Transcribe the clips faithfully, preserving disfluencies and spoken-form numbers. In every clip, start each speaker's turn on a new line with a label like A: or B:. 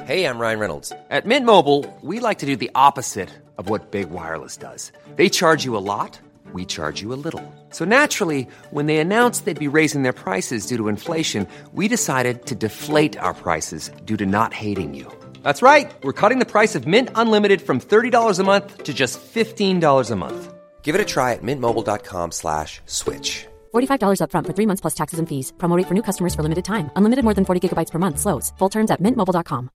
A: Hey, I'm Ryan Reynolds. At Mint Mobile, we like to do the opposite of what Big Wireless does. They charge you a lot, we charge you a little. So naturally, when they announced they'd be raising their prices due to inflation, we decided to deflate our prices due to not hating you. That's right. We're cutting the price of Mint Unlimited from thirty dollars a month to just fifteen dollars a month. Give it a try at mintmobile.com slash switch.
B: forty-five dollars up front for three months plus taxes and fees. Promo rate for new customers for limited time. Unlimited more than forty gigabytes per month. Slows full terms at mint mobile dot com.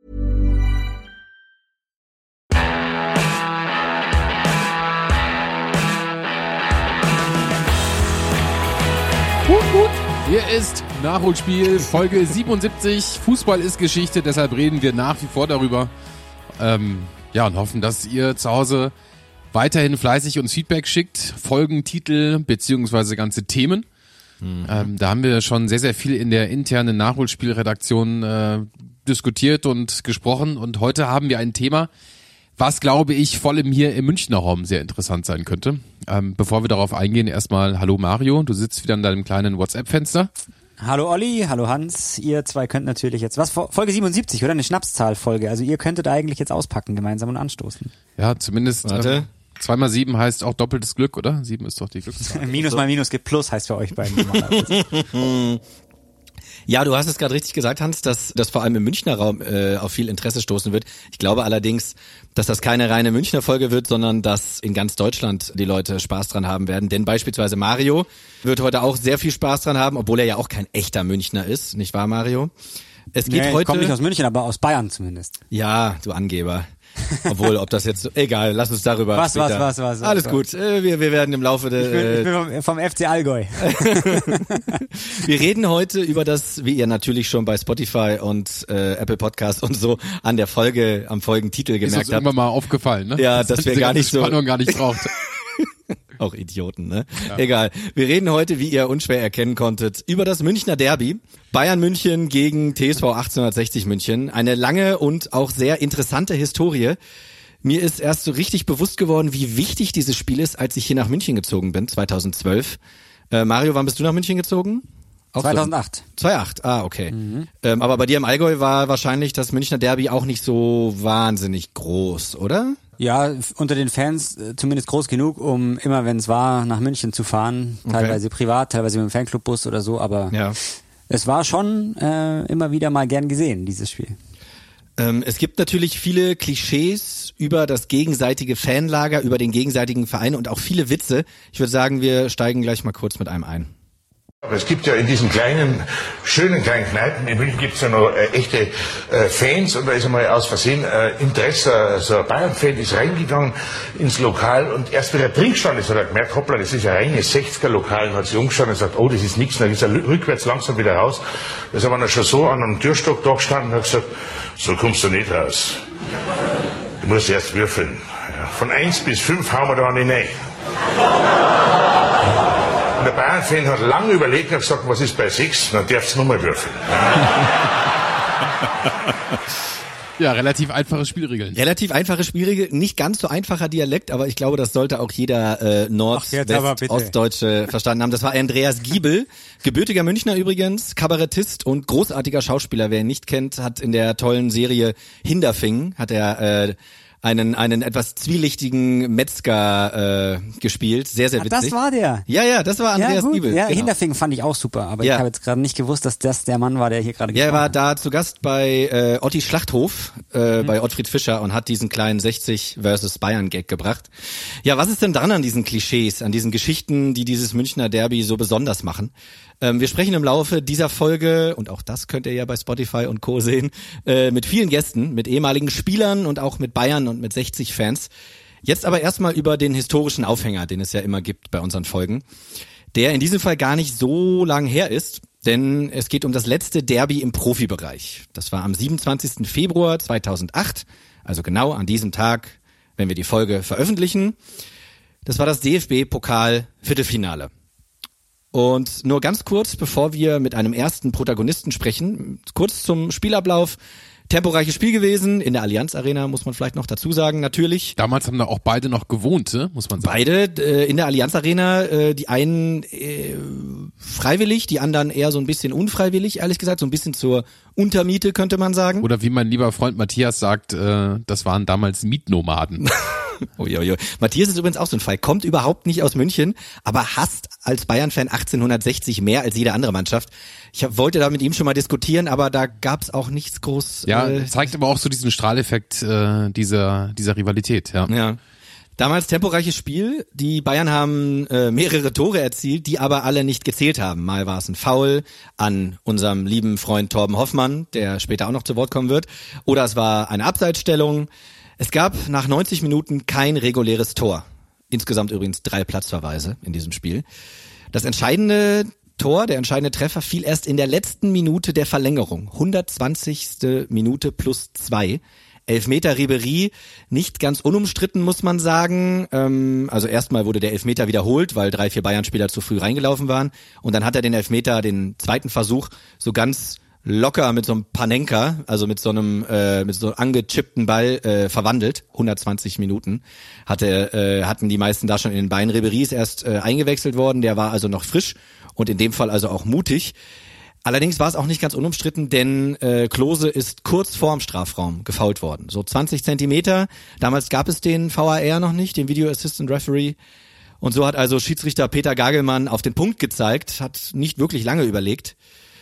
C: Gut, gut. Hier ist Nachholspiel, Folge siebenundsiebzig. Fußball ist Geschichte, deshalb reden wir nach wie vor darüber. Ähm, ja, und hoffen, dass ihr zu Hause weiterhin fleißig uns Feedback schickt, Folgen, Titel beziehungsweise ganze Themen. Mhm. Ähm, da haben wir schon sehr, sehr viel in der internen Nachholspielredaktion äh, diskutiert und gesprochen. Und heute haben wir ein Thema, was, glaube ich, vor allem hier im Münchner Raum sehr interessant sein könnte. Ähm, bevor wir darauf eingehen, erstmal hallo Mario, du sitzt wieder in deinem kleinen WhatsApp-Fenster.
D: Hallo Olli, hallo Hans, ihr zwei könnt natürlich jetzt, was, Folge siebenundsiebzig, oder? Eine Schnapszahlfolge, also ihr könntet eigentlich jetzt auspacken gemeinsam und anstoßen.
C: Ja, zumindest.
E: Warte.
C: Äh, zwei mal sieben heißt auch doppeltes Glück, oder? Sieben ist doch die Glückszahl.
D: Minus mal Minus gibt Plus, heißt für euch beiden.
E: Ja, du hast es gerade richtig gesagt, Hans, dass das vor allem im Münchner Raum äh, auf viel Interesse stoßen wird. Ich glaube allerdings, dass das keine reine Münchner Folge wird, sondern dass in ganz Deutschland die Leute Spaß dran haben werden. Denn beispielsweise Mario wird heute auch sehr viel Spaß dran haben, obwohl er ja auch kein echter Münchner ist, nicht wahr, Mario? Es geht
D: nee,
E: heute.
D: Kommt nicht aus München, aber aus Bayern zumindest.
E: Ja, du Angeber. Obwohl, ob das jetzt, egal, lass uns darüber
D: was,
E: später.
D: Was, was, was, was.
E: Alles
D: was.
E: gut, wir, wir werden im Laufe der...
D: Ich bin, ich bin vom, vom F C Allgäu.
E: Wir reden heute über das, wie ihr natürlich schon bei Spotify und äh, Apple Podcast und so an der Folge, am Folgentitel gemerkt habt.
C: Ist uns irgendwann mal aufgefallen, ne?
E: Ja, dass wir gar nicht so...
C: Spannung gar nicht braucht.
E: Auch Idioten, ne? Ja. Egal. Wir reden heute, wie ihr unschwer erkennen konntet, über das Münchner Derby. Bayern München gegen T S V achtzehnhundertsechzig München. Eine lange und auch sehr interessante Historie. Mir ist erst so richtig bewusst geworden, wie wichtig dieses Spiel ist, als ich hier nach München gezogen bin, zweitausendzwölf. Äh, Mario, wann bist du nach München gezogen? Auch
D: zweitausendacht.
E: So, zweitausendacht, ah, okay. Mhm. Ähm, aber bei dir im Allgäu war wahrscheinlich das Münchner Derby auch nicht so wahnsinnig groß, oder?
D: Ja, unter den Fans äh, zumindest groß genug, um immer, wenn es war, nach München zu fahren. Teilweise okay. privat, teilweise mit dem Fanclubbus oder so, aber ja. Es war schon äh, immer wieder mal gern gesehen, dieses Spiel.
E: Ähm, es gibt natürlich viele Klischees über das gegenseitige Fanlager, über den gegenseitigen Verein und auch viele Witze. Ich würde sagen, wir steigen gleich mal kurz mit einem ein.
F: Aber es gibt ja in diesen kleinen, schönen kleinen Kneipen in München gibt es ja noch äh, echte äh, Fans, und da ist einmal aus Versehen äh, Interesse, äh, so ein Bayern-Fan ist reingegangen ins Lokal, und erst wenn er drin stand ist, hat er gemerkt, hoppla, das ist ein reines sechziger-Lokal, und hat sich umgeschaut und gesagt, oh, das ist nichts, und dann ist er rückwärts langsam wieder raus. Da ist aber noch schon so an einem Türstock da gestanden und hat gesagt, so kommst du nicht raus. Du musst erst würfeln. Ja, von eins bis fünf hauen wir da nicht rein. Und der Bayern-Fan hat lange überlegt und gesagt, was ist bei sechs? Dann darfst du nochmal würfeln.
C: Ja, relativ einfache Spielregeln.
E: Relativ einfache Spielregeln, nicht ganz so einfacher Dialekt, aber ich glaube, das sollte auch jeder äh, Nord-, West-, Ostdeutsche verstanden haben. Das war Andreas Giebel, gebürtiger Münchner übrigens, Kabarettist und großartiger Schauspieler. Wer ihn nicht kennt, hat in der tollen Serie Hinderfing, hat er äh, einen einen etwas zwielichtigen Metzger äh, gespielt. Sehr, sehr witzig.
D: Ach, das war der?
E: Ja, ja, das war Andreas
D: ja,
E: Giebel.
D: Ja,
E: genau.
D: Hinterfingen fand ich auch super, aber
E: ja.
D: ich habe jetzt gerade nicht gewusst, dass das der Mann war, der hier gerade
E: Ja, er
D: gesprochen
E: war
D: hat.
E: da zu Gast bei äh, Otti Schlachthof, äh,
D: mhm.
E: bei Ottfried Fischer, und hat diesen kleinen sechzig versus Bayern Gag gebracht. Ja, was ist denn dran an diesen Klischees, an diesen Geschichten, die dieses Münchner Derby so besonders machen? Ähm, wir sprechen im Laufe dieser Folge, und auch das könnt ihr ja bei Spotify und Co. sehen, äh, mit vielen Gästen, mit ehemaligen Spielern und auch mit Bayern und mit sechzig Fans. Jetzt aber erstmal über den historischen Aufhänger, den es ja immer gibt bei unseren Folgen, der in diesem Fall gar nicht so lang her ist, denn es geht um das letzte Derby im Profibereich. Das war am siebenundzwanzigsten Februar zweitausendacht, also genau an diesem Tag, wenn wir die Folge veröffentlichen. Das war das D F B-Pokal-Viertelfinale. Und nur ganz kurz, bevor wir mit einem ersten Protagonisten sprechen, kurz zum Spielablauf. Temporeiches Spiel gewesen, in der Allianz Arena, muss man vielleicht noch dazu sagen, natürlich.
C: Damals haben da auch beide noch gewohnt, muss man sagen.
E: Beide äh, in der Allianz Arena, äh, die einen äh, freiwillig, die anderen eher so ein bisschen unfreiwillig, ehrlich gesagt, so ein bisschen zur Untermiete, könnte man sagen.
C: Oder wie mein lieber Freund Matthias sagt, äh, das waren damals Mietnomaden.
E: Uiuiui. Matthias ist übrigens auch so ein Fall, kommt überhaupt nicht aus München, aber hasst als Bayern-Fan achtzehnhundertsechzig mehr als jede andere Mannschaft. Ich hab, wollte da mit ihm schon mal diskutieren, aber da gab's auch nichts groß.
C: Ja,
E: äh,
C: zeigt aber auch so diesen Strahleffekt äh, dieser dieser Rivalität. Ja.
E: Ja. Damals temporeiches Spiel. Die Bayern haben äh, mehrere Tore erzielt, die aber alle nicht gezählt haben. Mal war es ein Foul an unserem lieben Freund Torben Hoffmann, der später auch noch zu Wort kommen wird. Oder es war eine Abseitsstellung. Es gab nach neunzig Minuten kein reguläres Tor. Insgesamt übrigens drei Platzverweise in diesem Spiel. Das entscheidende Tor, der entscheidende Treffer fiel erst in der letzten Minute der Verlängerung. hundertzwanzigste Minute plus zwei. Elfmeter Ribéry, nicht ganz unumstritten, muss man sagen. Ähm, also erstmal wurde der Elfmeter wiederholt, weil drei, vier Bayern-Spieler zu früh reingelaufen waren. Und dann hat er den Elfmeter, den zweiten Versuch, so ganz locker mit so einem Panenka, also mit so einem äh, mit so einem angechippten Ball äh, verwandelt. hundertzwanzig Minuten hatte äh, hatten die meisten da schon in den Beinen. Ribéry ist erst äh, eingewechselt worden, der war also noch frisch und in dem Fall also auch mutig. Allerdings war es auch nicht ganz unumstritten, denn äh, Klose ist kurz vorm Strafraum gefoult worden. So zwanzig Zentimeter. Damals gab es den V A R noch nicht, den Video Assistant Referee. Und so hat also Schiedsrichter Peter Gagelmann auf den Punkt gezeigt, hat nicht wirklich lange überlegt.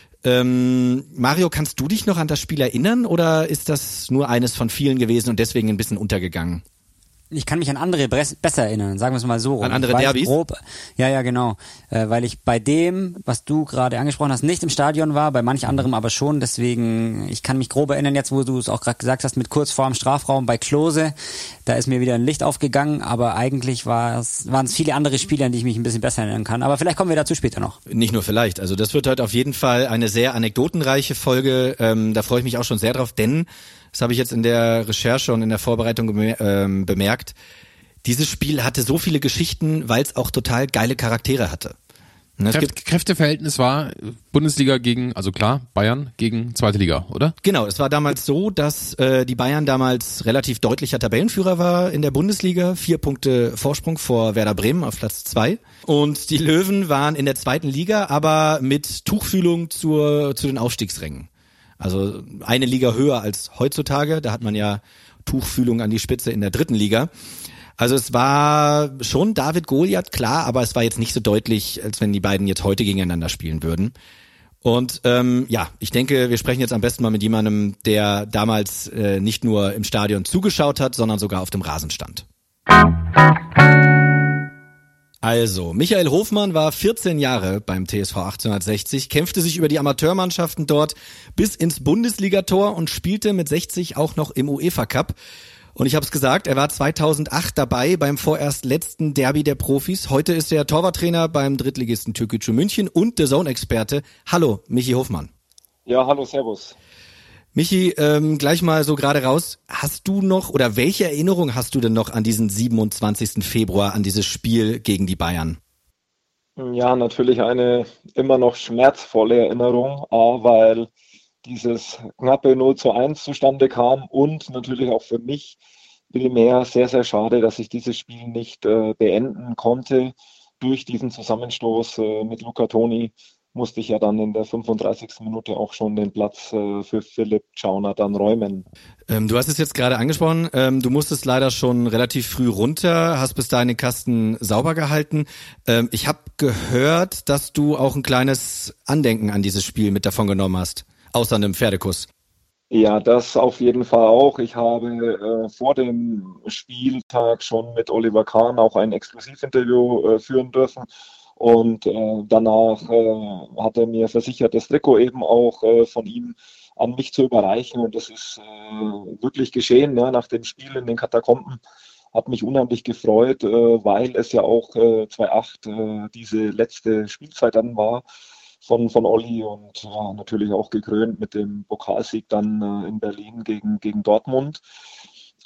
E: Ähm, Mario, kannst du dich noch an das Spiel erinnern oder ist das nur eines von vielen gewesen und deswegen ein bisschen untergegangen?
D: Ich kann mich an andere besser erinnern, sagen wir es mal so.
E: An andere Derbys?
D: Grob, ja, ja, genau. Äh, weil ich bei dem, was du gerade angesprochen hast, nicht im Stadion war, bei manch anderem aber schon. Deswegen, ich kann mich grob erinnern jetzt, wo du es auch gerade gesagt hast, mit kurz vor dem Strafraum bei Klose. Da ist mir wieder ein Licht aufgegangen, aber eigentlich waren es viele andere Spiele, an die ich mich ein bisschen besser erinnern kann. Aber vielleicht kommen wir dazu später noch.
E: Nicht nur vielleicht. Also das wird heute auf jeden Fall eine sehr anekdotenreiche Folge. Ähm, da freue ich mich auch schon sehr drauf, denn das habe ich jetzt in der Recherche und in der Vorbereitung gemer- ähm, bemerkt. Dieses Spiel hatte so viele Geschichten, weil es auch total geile Charaktere hatte. Es
C: Kräft,
E: gibt
C: Kräfteverhältnis war Bundesliga gegen, also klar, Bayern gegen zweite Liga, oder?
E: Genau, es war damals so, dass äh, die Bayern damals relativ deutlicher Tabellenführer war in der Bundesliga. Vier Punkte Vorsprung vor Werder Bremen auf Platz zwei. Und die Löwen waren in der zweiten Liga, aber mit Tuchfühlung zur, zu den Aufstiegsrängen. Also eine Liga höher als heutzutage. Da hat man ja Tuchfühlung an die Spitze in der dritten Liga. Also es war schon David Goliath, klar, aber es war jetzt nicht so deutlich, als wenn die beiden jetzt heute gegeneinander spielen würden. Und ähm, ja, ich denke, wir sprechen jetzt am besten mal mit jemandem, der damals äh, nicht nur im Stadion zugeschaut hat, sondern sogar auf dem Rasen stand. Also, Michael Hofmann war vierzehn Jahre beim T S V achtzehnhundertsechzig, kämpfte sich über die Amateurmannschaften dort bis ins Bundesligator und spielte mit sechzig auch noch im UEFA Cup. Und ich habe es gesagt, er war zweitausendacht dabei beim vorerst letzten Derby der Profis. Heute ist er Torwarttrainer beim Drittligisten Türkgücü München und der Zone-Experte. Hallo, Michi Hofmann.
G: Ja, hallo, servus.
E: Michi, ähm, gleich mal so gerade raus. Hast du noch oder welche Erinnerung hast du denn noch an diesen siebenundzwanzigsten Februar, an dieses Spiel gegen die Bayern?
G: Ja, natürlich eine immer noch schmerzvolle Erinnerung, A, weil dieses knappe null zu eins zustande kam und natürlich auch für mich primär sehr, sehr schade, dass ich dieses Spiel nicht äh, beenden konnte. Durch diesen Zusammenstoß äh, mit Luca Toni musste ich ja dann in der fünfunddreißigsten Minute auch schon den Platz äh, für Philipp Tschauner dann räumen.
E: Ähm, du hast es jetzt gerade angesprochen, ähm, du musstest leider schon relativ früh runter, hast bis dahin den Kasten sauber gehalten. Ähm, ich habe gehört, dass du auch ein kleines Andenken an dieses Spiel mit davon genommen hast. Außer einem Pferdekuss.
G: Ja, das auf jeden Fall auch. Ich habe äh, vor dem Spieltag schon mit Oliver Kahn auch ein Exklusivinterview äh, führen dürfen. Und äh, danach äh, hat er mir versichert, das Trikot eben auch äh, von ihm an mich zu überreichen. Und das ist äh, wirklich geschehen, ja, nach dem Spiel in den Katakomben. Hat mich unheimlich gefreut, äh, weil es ja auch äh, zweitausendacht äh, diese letzte Spielzeit dann war von, von Olli und ja, natürlich auch gekrönt mit dem Pokalsieg dann äh, in Berlin gegen, gegen Dortmund.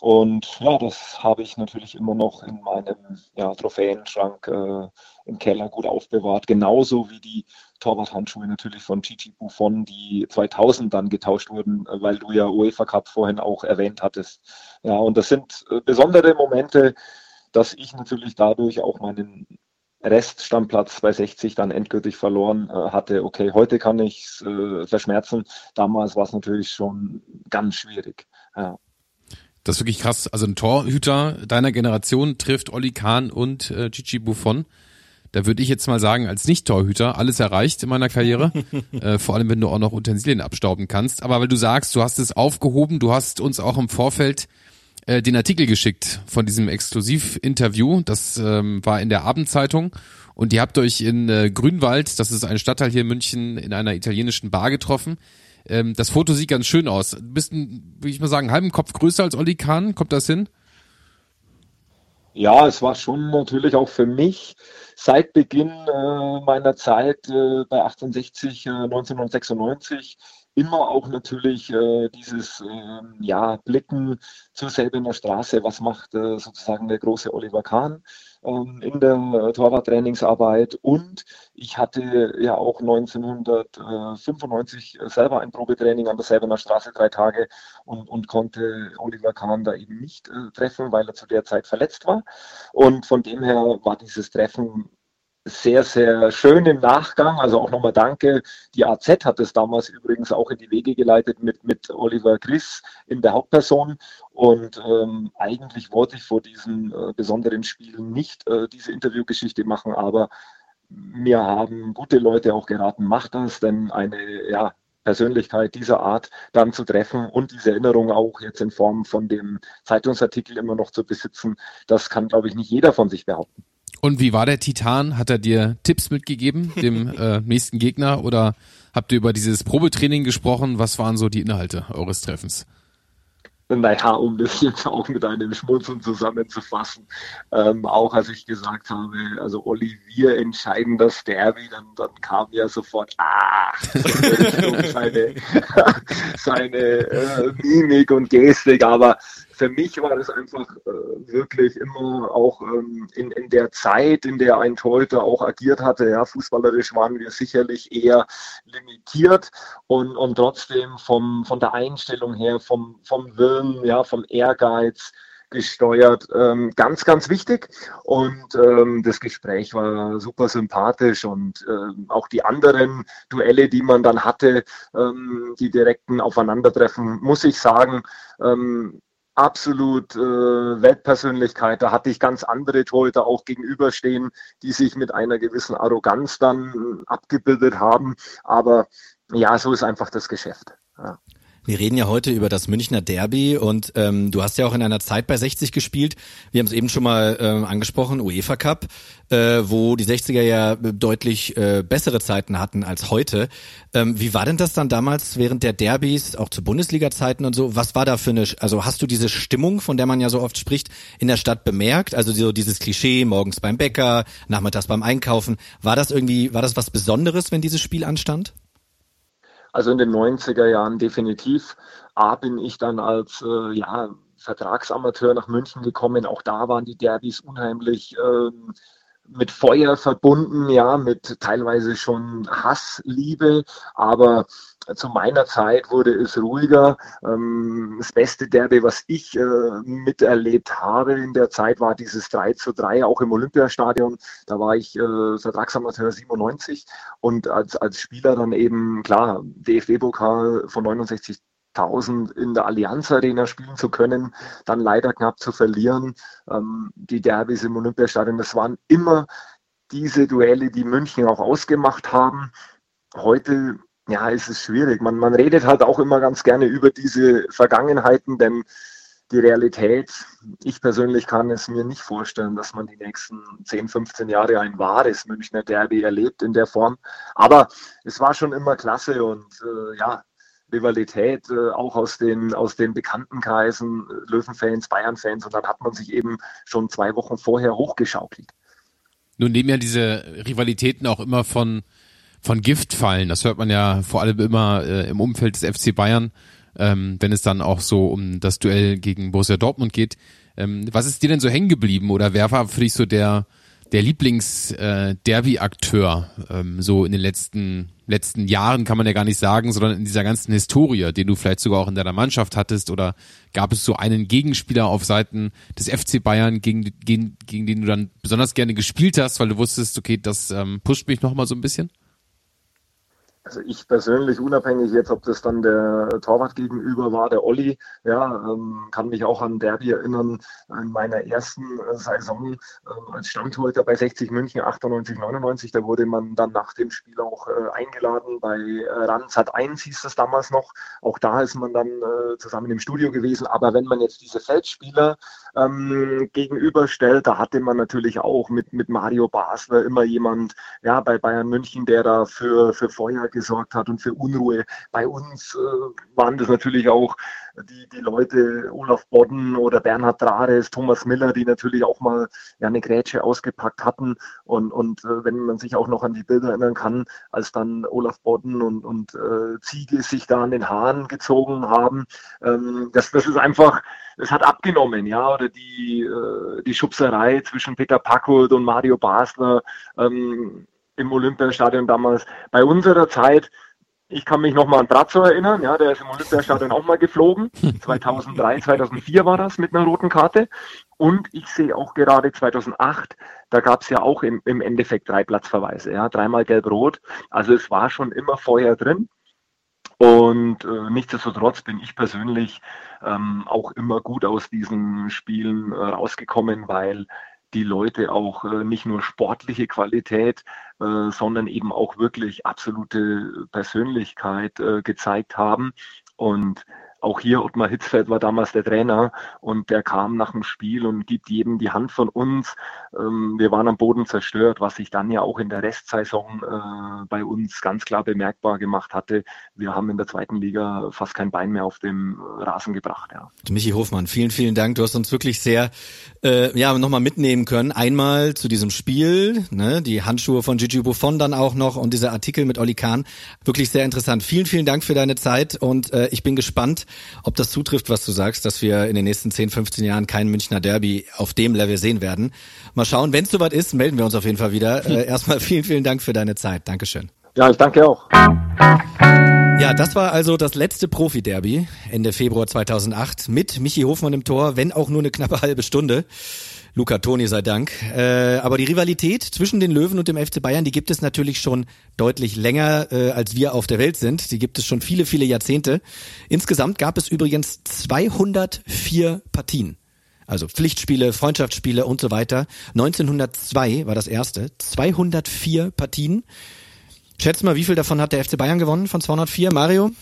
G: Und ja, das habe ich natürlich immer noch in meinem ja, Trophäenschrank äh, im Keller gut aufbewahrt. Genauso wie die Torwarthandschuhe natürlich von Gigi Buffon, die zweitausend dann getauscht wurden, weil du ja UEFA Cup vorhin auch erwähnt hattest. Ja, und das sind äh, besondere Momente, dass ich natürlich dadurch auch meinen Reststammplatz bei sechzig dann endgültig verloren äh, hatte. Okay, heute kann ich es äh, verschmerzen. Damals war es natürlich schon ganz schwierig. Ja.
C: Das ist wirklich krass. Also ein Torhüter deiner Generation trifft Oli Kahn und äh, Gigi Buffon. Da würde ich jetzt mal sagen, als Nicht-Torhüter alles erreicht in meiner Karriere. äh, vor allem, wenn du auch noch Utensilien abstauben kannst. Aber weil du sagst, du hast es aufgehoben, du hast uns auch im Vorfeld äh, den Artikel geschickt von diesem Exklusivinterview. Das ähm, war in der Abendzeitung. Und ihr habt euch in äh, Grünwald, das ist ein Stadtteil hier in München, in einer italienischen Bar getroffen. Ähm, das Foto sieht ganz schön aus. Du bist, ein, würde ich mal sagen, einen halben Kopf größer als Oli Kahn. Kommt das hin?
G: Ja, es war schon natürlich auch für mich seit Beginn äh, meiner Zeit äh, bei achtzehnhundertsechzig, äh, neunzehnhundertsechsundneunzig immer auch natürlich äh, dieses äh, ja, Blicken zur Säbener Straße. Was macht äh, sozusagen der große Oliver Kahn ähm, in der äh, Torwarttrainingsarbeit? Und ich hatte ja auch neunzehnhundertfünfundneunzig selber ein Probetraining an der Säbener Straße, drei Tage, und, und konnte Oliver Kahn da eben nicht äh, treffen, weil er zu der Zeit verletzt war. Und von dem her war dieses Treffen sehr, sehr schön im Nachgang. Also auch nochmal danke. Die A Z hat es damals übrigens auch in die Wege geleitet mit, mit Oliver Griss in der Hauptperson. Und ähm, eigentlich wollte ich vor diesen äh, besonderen Spielen nicht äh, diese Interviewgeschichte machen, aber mir haben gute Leute auch geraten, macht das, denn eine ja, Persönlichkeit dieser Art dann zu treffen und diese Erinnerung auch jetzt in Form von dem Zeitungsartikel immer noch zu besitzen, das kann, glaube ich, nicht jeder von sich behaupten.
C: Und wie war der Titan? Hat er dir Tipps mitgegeben, dem äh, nächsten Gegner? Oder habt ihr über dieses Probetraining gesprochen? Was waren so die Inhalte eures Treffens?
G: Naja, um das jetzt auch mit einem Schmunzeln zusammenzufassen, ähm, auch als ich gesagt habe, also Olli, wir entscheiden das Derby, dann, dann kam ja sofort, ah, seine, seine äh, Mimik und Gestik, aber für mich war das einfach äh, wirklich immer auch ähm, in, in der Zeit, in der ein Torhüter auch agiert hatte, ja, fußballerisch waren wir sicherlich eher limitiert und, und trotzdem vom, von der Einstellung her, vom, vom Willen, ja, vom Ehrgeiz gesteuert, ähm, ganz, ganz wichtig. Und ähm, das Gespräch war super sympathisch und ähm, auch die anderen Duelle, die man dann hatte, ähm, die direkten Aufeinandertreffen, muss ich sagen, ähm, absolut äh, Weltpersönlichkeit. Da hatte ich ganz andere Torhüter auch gegenüberstehen, die sich mit einer gewissen Arroganz dann abgebildet haben. Aber ja, so ist einfach das Geschäft. Ja.
E: Wir reden ja heute über das Münchner Derby und ähm, du hast ja auch in einer Zeit bei sechzig gespielt. Wir haben es eben schon mal ähm, angesprochen, UEFA Cup, äh, wo die sechziger ja deutlich äh, bessere Zeiten hatten als heute. Ähm, wie war denn das dann damals während der Derbys, auch zu Bundesliga-Zeiten und so? Was war da für eine, also hast du diese Stimmung, von der man ja so oft spricht, in der Stadt bemerkt? Also so dieses Klischee, morgens beim Bäcker, nachmittags beim Einkaufen. War das irgendwie, war das was Besonderes, wenn dieses Spiel anstand?
G: Also in den neunziger Jahren definitiv. A, bin ich dann als äh, ja, Vertragsamateur nach München gekommen. Auch da waren die Derbys unheimlich ähm, mit Feuer verbunden, ja, mit teilweise schon Hassliebe. Aber zu meiner Zeit wurde es ruhiger. Ähm, das beste Derby, was ich äh, miterlebt habe in der Zeit, war dieses drei zu drei, auch im Olympiastadion. Da war ich äh, Vertragsamateur siebenundneunzig und als, als Spieler dann eben, klar, D F B-Pokal von neunundsechzigtausend in der Allianz Arena spielen zu können, dann leider knapp zu verlieren. Ähm, die Derbys im Olympiastadion, das waren immer diese Duelle, die München auch ausgemacht haben. Heute ja, es ist schwierig. Man, man redet halt auch immer ganz gerne über diese Vergangenheiten, denn die Realität, ich persönlich kann es mir nicht vorstellen, dass man die nächsten zehn, fünfzehn Jahre ein wahres Münchner Derby erlebt in der Form. Aber es war schon immer klasse und äh, ja, Rivalität äh, auch aus den, aus den Bekanntenkreisen, Löwenfans, Bayern-Fans, und dann hat man sich eben schon zwei Wochen vorher hochgeschaukelt.
C: Nun nehmen ja diese Rivalitäten auch immer von von Gift fallen. Das hört man ja vor allem immer äh, im Umfeld des F C Bayern. ähm, wenn es dann auch so um das Duell gegen Borussia Dortmund geht. Ähm, was ist dir denn so hängen geblieben oder wer war für dich so der der Lieblings-Derby-Akteur äh, ähm, so in den letzten letzten Jahren, kann man ja gar nicht sagen, sondern in dieser ganzen Historie, den du vielleicht sogar auch in deiner Mannschaft hattest, oder gab es so einen Gegenspieler auf Seiten des F C Bayern, gegen, gegen, gegen den du dann besonders gerne gespielt hast, weil du wusstest, okay, das ähm, pusht mich nochmal so ein bisschen?
G: Also ich persönlich, unabhängig jetzt, ob das dann der Torwart gegenüber war, der Olli, ja, ähm, kann mich auch an Derby erinnern, in meiner ersten äh, Saison äh, als Stammtorhüter bei sechzig München, achtundneunzig, neunundneunzig, da wurde man dann nach dem Spiel auch äh, eingeladen, bei äh, Randsat eins hieß das damals noch, auch da ist man dann äh, zusammen im Studio gewesen, aber wenn man jetzt diese Feldspieler ähm, gegenüberstellt, da hatte man natürlich auch mit, mit Mario Basler immer jemand, ja, bei Bayern München, der da für, für Feuer gesorgt hat und für Unruhe. Bei uns äh, waren das natürlich auch die, die Leute, Olaf Bodden oder Bernhard Trares, Thomas Miller, die natürlich auch mal ja, eine Grätsche ausgepackt hatten. Und, und äh, wenn man sich auch noch an die Bilder erinnern kann, als dann Olaf Bodden und, und äh, Ziege sich da an den Haaren gezogen haben, ähm, das, das ist einfach, es hat abgenommen, ja, oder die, äh, die Schubserei zwischen Peter Packold und Mario Basler, ähm, im Olympiastadion damals. Bei unserer Zeit, ich kann mich noch mal an Brazzo erinnern, ja, der ist im Olympiastadion auch mal geflogen. zweitausenddrei, zweitausendvier war das mit einer roten Karte. Und ich sehe auch gerade zweitausendacht, da gab es ja auch im, im Endeffekt drei Platzverweise, ja, dreimal gelb-rot. Also es war schon immer Feuer drin. Und äh, nichtsdestotrotz bin ich persönlich ähm, auch immer gut aus diesen Spielen äh, rausgekommen, weil die Leute auch äh, nicht nur sportliche Qualität, äh, sondern eben auch wirklich absolute Persönlichkeit äh, gezeigt haben. Und auch hier, Ottmar Hitzfeld war damals der Trainer und der kam nach dem Spiel und gibt jedem die Hand von uns. Ähm, wir waren am Boden zerstört, was sich dann ja auch in der Restsaison äh, bei uns ganz klar bemerkbar gemacht hatte. Wir haben in der zweiten Liga fast kein Bein mehr auf dem Rasen gebracht. Ja.
E: Michi Hofmann, vielen, vielen Dank. Du hast uns wirklich sehr äh, ja nochmal mitnehmen können. Einmal zu diesem Spiel, ne, die Handschuhe von Gigi Buffon dann auch noch und dieser Artikel mit Olli Kahn. Wirklich sehr interessant. Vielen, vielen Dank für deine Zeit und äh, ich bin gespannt, ob das zutrifft, was du sagst, dass wir in den nächsten zehn, fünfzehn Jahren kein Münchner Derby auf dem Level sehen werden. Mal schauen, wenn es soweit ist, melden wir uns auf jeden Fall wieder. Äh, erstmal vielen, vielen Dank für deine Zeit. Dankeschön.
G: Ja, ich danke auch.
E: Ja, das war also das letzte Profi-Derby Ende Februar zweitausendacht mit Michi Hofmann im Tor, wenn auch nur eine knappe halbe Stunde. Luca Toni sei Dank. Äh, aber die Rivalität zwischen den Löwen und dem F C Bayern, die gibt es natürlich schon deutlich länger, äh, als wir auf der Welt sind. Die gibt es schon viele, viele Jahrzehnte. Insgesamt gab es übrigens zweihundertvier Partien. Also Pflichtspiele, Freundschaftsspiele und so weiter. neunzehnhundertzwei war das erste. zweihundertvier Partien. Schätz mal, wie viel davon hat der F C Bayern gewonnen von zweihundertvier? Mario?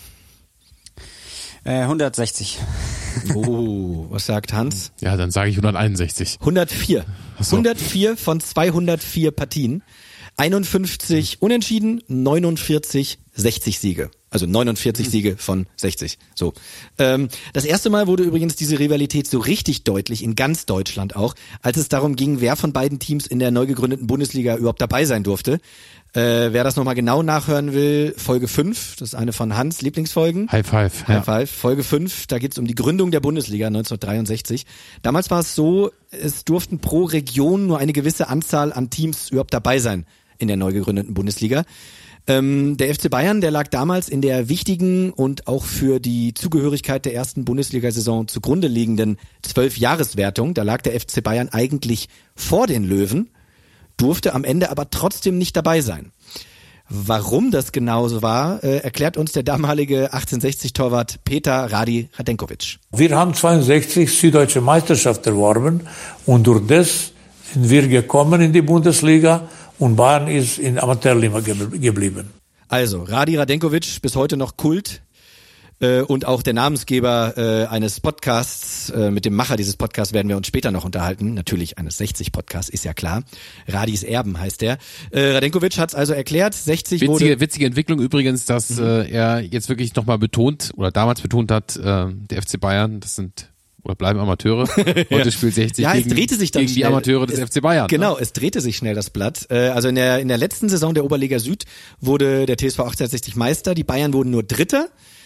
D: Äh, hundertsechzig.
E: Oh, was sagt Hans?
C: Ja, dann sage ich hunderteinundsechzig.
E: hundertvier.
C: So.
E: hundertvier von zweihundertvier Partien. einundfünfzig Unentschieden, neunundvierzig sechzig Siege. Also neunundvierzig mhm. Siege von sechzig. So. Ähm, das erste Mal wurde übrigens diese Rivalität so richtig deutlich, in ganz Deutschland auch, als es darum ging, wer von beiden Teams in der neu gegründeten Bundesliga überhaupt dabei sein durfte. Äh, wer das nochmal genau nachhören will, Folge fünf, das ist eine von Hans Lieblingsfolgen.
C: High Five.
E: High
C: ja.
E: Five, Folge fünf, da geht's um die Gründung der Bundesliga neunzehnhundertdreiundsechzig. Damals war es so, es durften pro Region nur eine gewisse Anzahl an Teams überhaupt dabei sein in der neu gegründeten Bundesliga. Ähm, der F C Bayern, der lag damals in der wichtigen und auch für die Zugehörigkeit der ersten Bundesliga-Saison zugrunde liegenden Zwölf-Jahres-Wertung. Da lag der F C Bayern eigentlich vor den Löwen, durfte am Ende aber trotzdem nicht dabei sein. Warum das genauso war, äh, erklärt uns der damalige achtzehnhundertsechzig-Torwart Peter Radi Radenkovic.
H: Wir haben zweiundsechzig Süddeutsche Meisterschaft erworben und durch das sind wir gekommen in die Bundesliga und Bayern ist in Amateurliga geblieben.
E: Also, Radi Radenkovic, bis heute noch Kult. Äh, und auch der Namensgeber äh, eines Podcasts, äh, mit dem Macher dieses Podcasts werden wir uns später noch unterhalten. Natürlich eines sechzig-Podcasts, ist ja klar. Radis Erben heißt der. Äh, Radenkovic hat es also erklärt, sechzig
C: witzige,
E: wurde...
C: Witzige Entwicklung übrigens, dass mhm. äh, er jetzt wirklich nochmal betont, oder damals betont hat, äh, der F C Bayern, das sind... oder bleiben Amateure. Heute ja. spielt sechzig
E: ja,
C: gegen,
E: es drehte sich dann
C: gegen die
E: schnell.
C: Amateure des
E: es,
C: F C Bayern.
E: Genau,
C: ne?
E: es drehte sich schnell das Blatt. Also in der in der letzten Saison der Oberliga Süd wurde der T S V achtzehnhundertsechzig Meister, die Bayern wurden nur Dritter.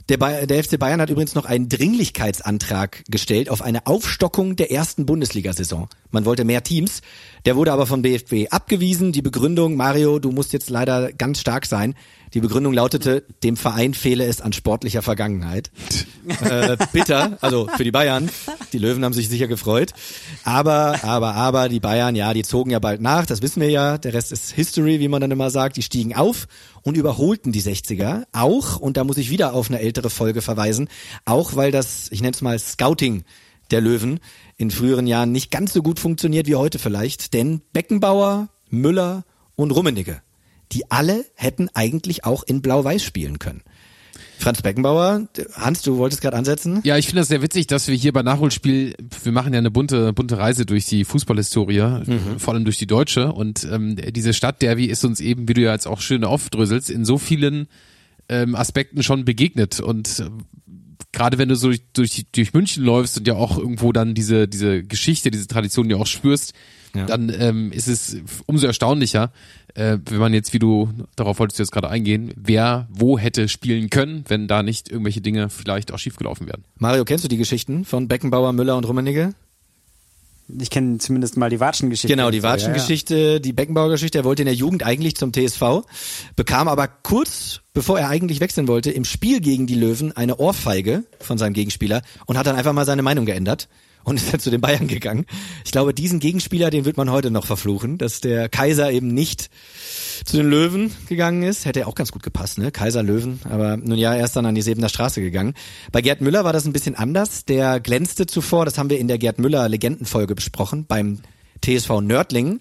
E: Der, Bay- der F C Bayern hat übrigens noch einen Dringlichkeitsantrag gestellt auf eine Aufstockung der ersten Bundesliga-Saison. Man wollte mehr Teams. Der wurde aber vom B F B abgewiesen. Die Begründung, Mario, du musst jetzt leider ganz stark sein. Die Begründung lautete, dem Verein fehle es an sportlicher Vergangenheit. äh, bitter, also für die Bayern. Die Löwen haben sich sicher gefreut. Aber, aber, aber, die Bayern, ja, die zogen ja bald nach. Das wissen wir ja. Der Rest ist History, wie man dann immer sagt. Die stiegen auf und überholten die sechziger. Auch, und da muss ich wieder auf eine ältere Folge verweisen, auch weil das, ich nenne es mal Scouting der Löwen in früheren Jahren nicht ganz so gut funktioniert wie heute vielleicht. Denn Beckenbauer, Müller und Rummenigge, die alle hätten eigentlich auch in Blau-Weiß spielen können. Franz Beckenbauer, Hans, du wolltest gerade ansetzen?
C: Ja, ich finde das sehr witzig, dass wir hier bei Nachholspiel, wir machen ja eine bunte bunte Reise durch die Fußballhistorie, mhm. vor allem durch die deutsche, und ähm, diese Stadtderby ist uns eben, wie du ja jetzt auch schön aufdröselst, in so vielen ähm, Aspekten schon begegnet, und äh, gerade wenn du so durch, durch, durch München läufst und ja auch irgendwo dann diese diese Geschichte, diese Tradition ja auch spürst, ja. dann ähm, ist es umso erstaunlicher, äh, wenn man jetzt, wie du, darauf wolltest du jetzt gerade eingehen, wer wo hätte spielen können, wenn da nicht irgendwelche Dinge vielleicht auch schiefgelaufen wären.
E: Mario, kennst du die Geschichten von Beckenbauer, Müller und Rummenigge?
D: Ich kenne zumindest mal die Watschengeschichte.
E: Genau, die Watschengeschichte, ja, ja. Die Beckenbauer-Geschichte. Er wollte in der Jugend eigentlich zum T S V, bekam aber kurz, bevor er eigentlich wechseln wollte, im Spiel gegen die Löwen eine Ohrfeige von seinem Gegenspieler und hat dann einfach mal seine Meinung geändert und ist dann zu den Bayern gegangen. Ich glaube, diesen Gegenspieler, den wird man heute noch verfluchen, dass der Kaiser eben nicht zu den Löwen gegangen ist. Hätte ja auch ganz gut gepasst, ne? Kaiser, Löwen. Aber nun ja, er ist dann an die Sebener Straße gegangen. Bei Gerd Müller war das ein bisschen anders. Der glänzte zuvor, das haben wir in der Gerd Müller Legendenfolge besprochen, beim T S V Nördlingen.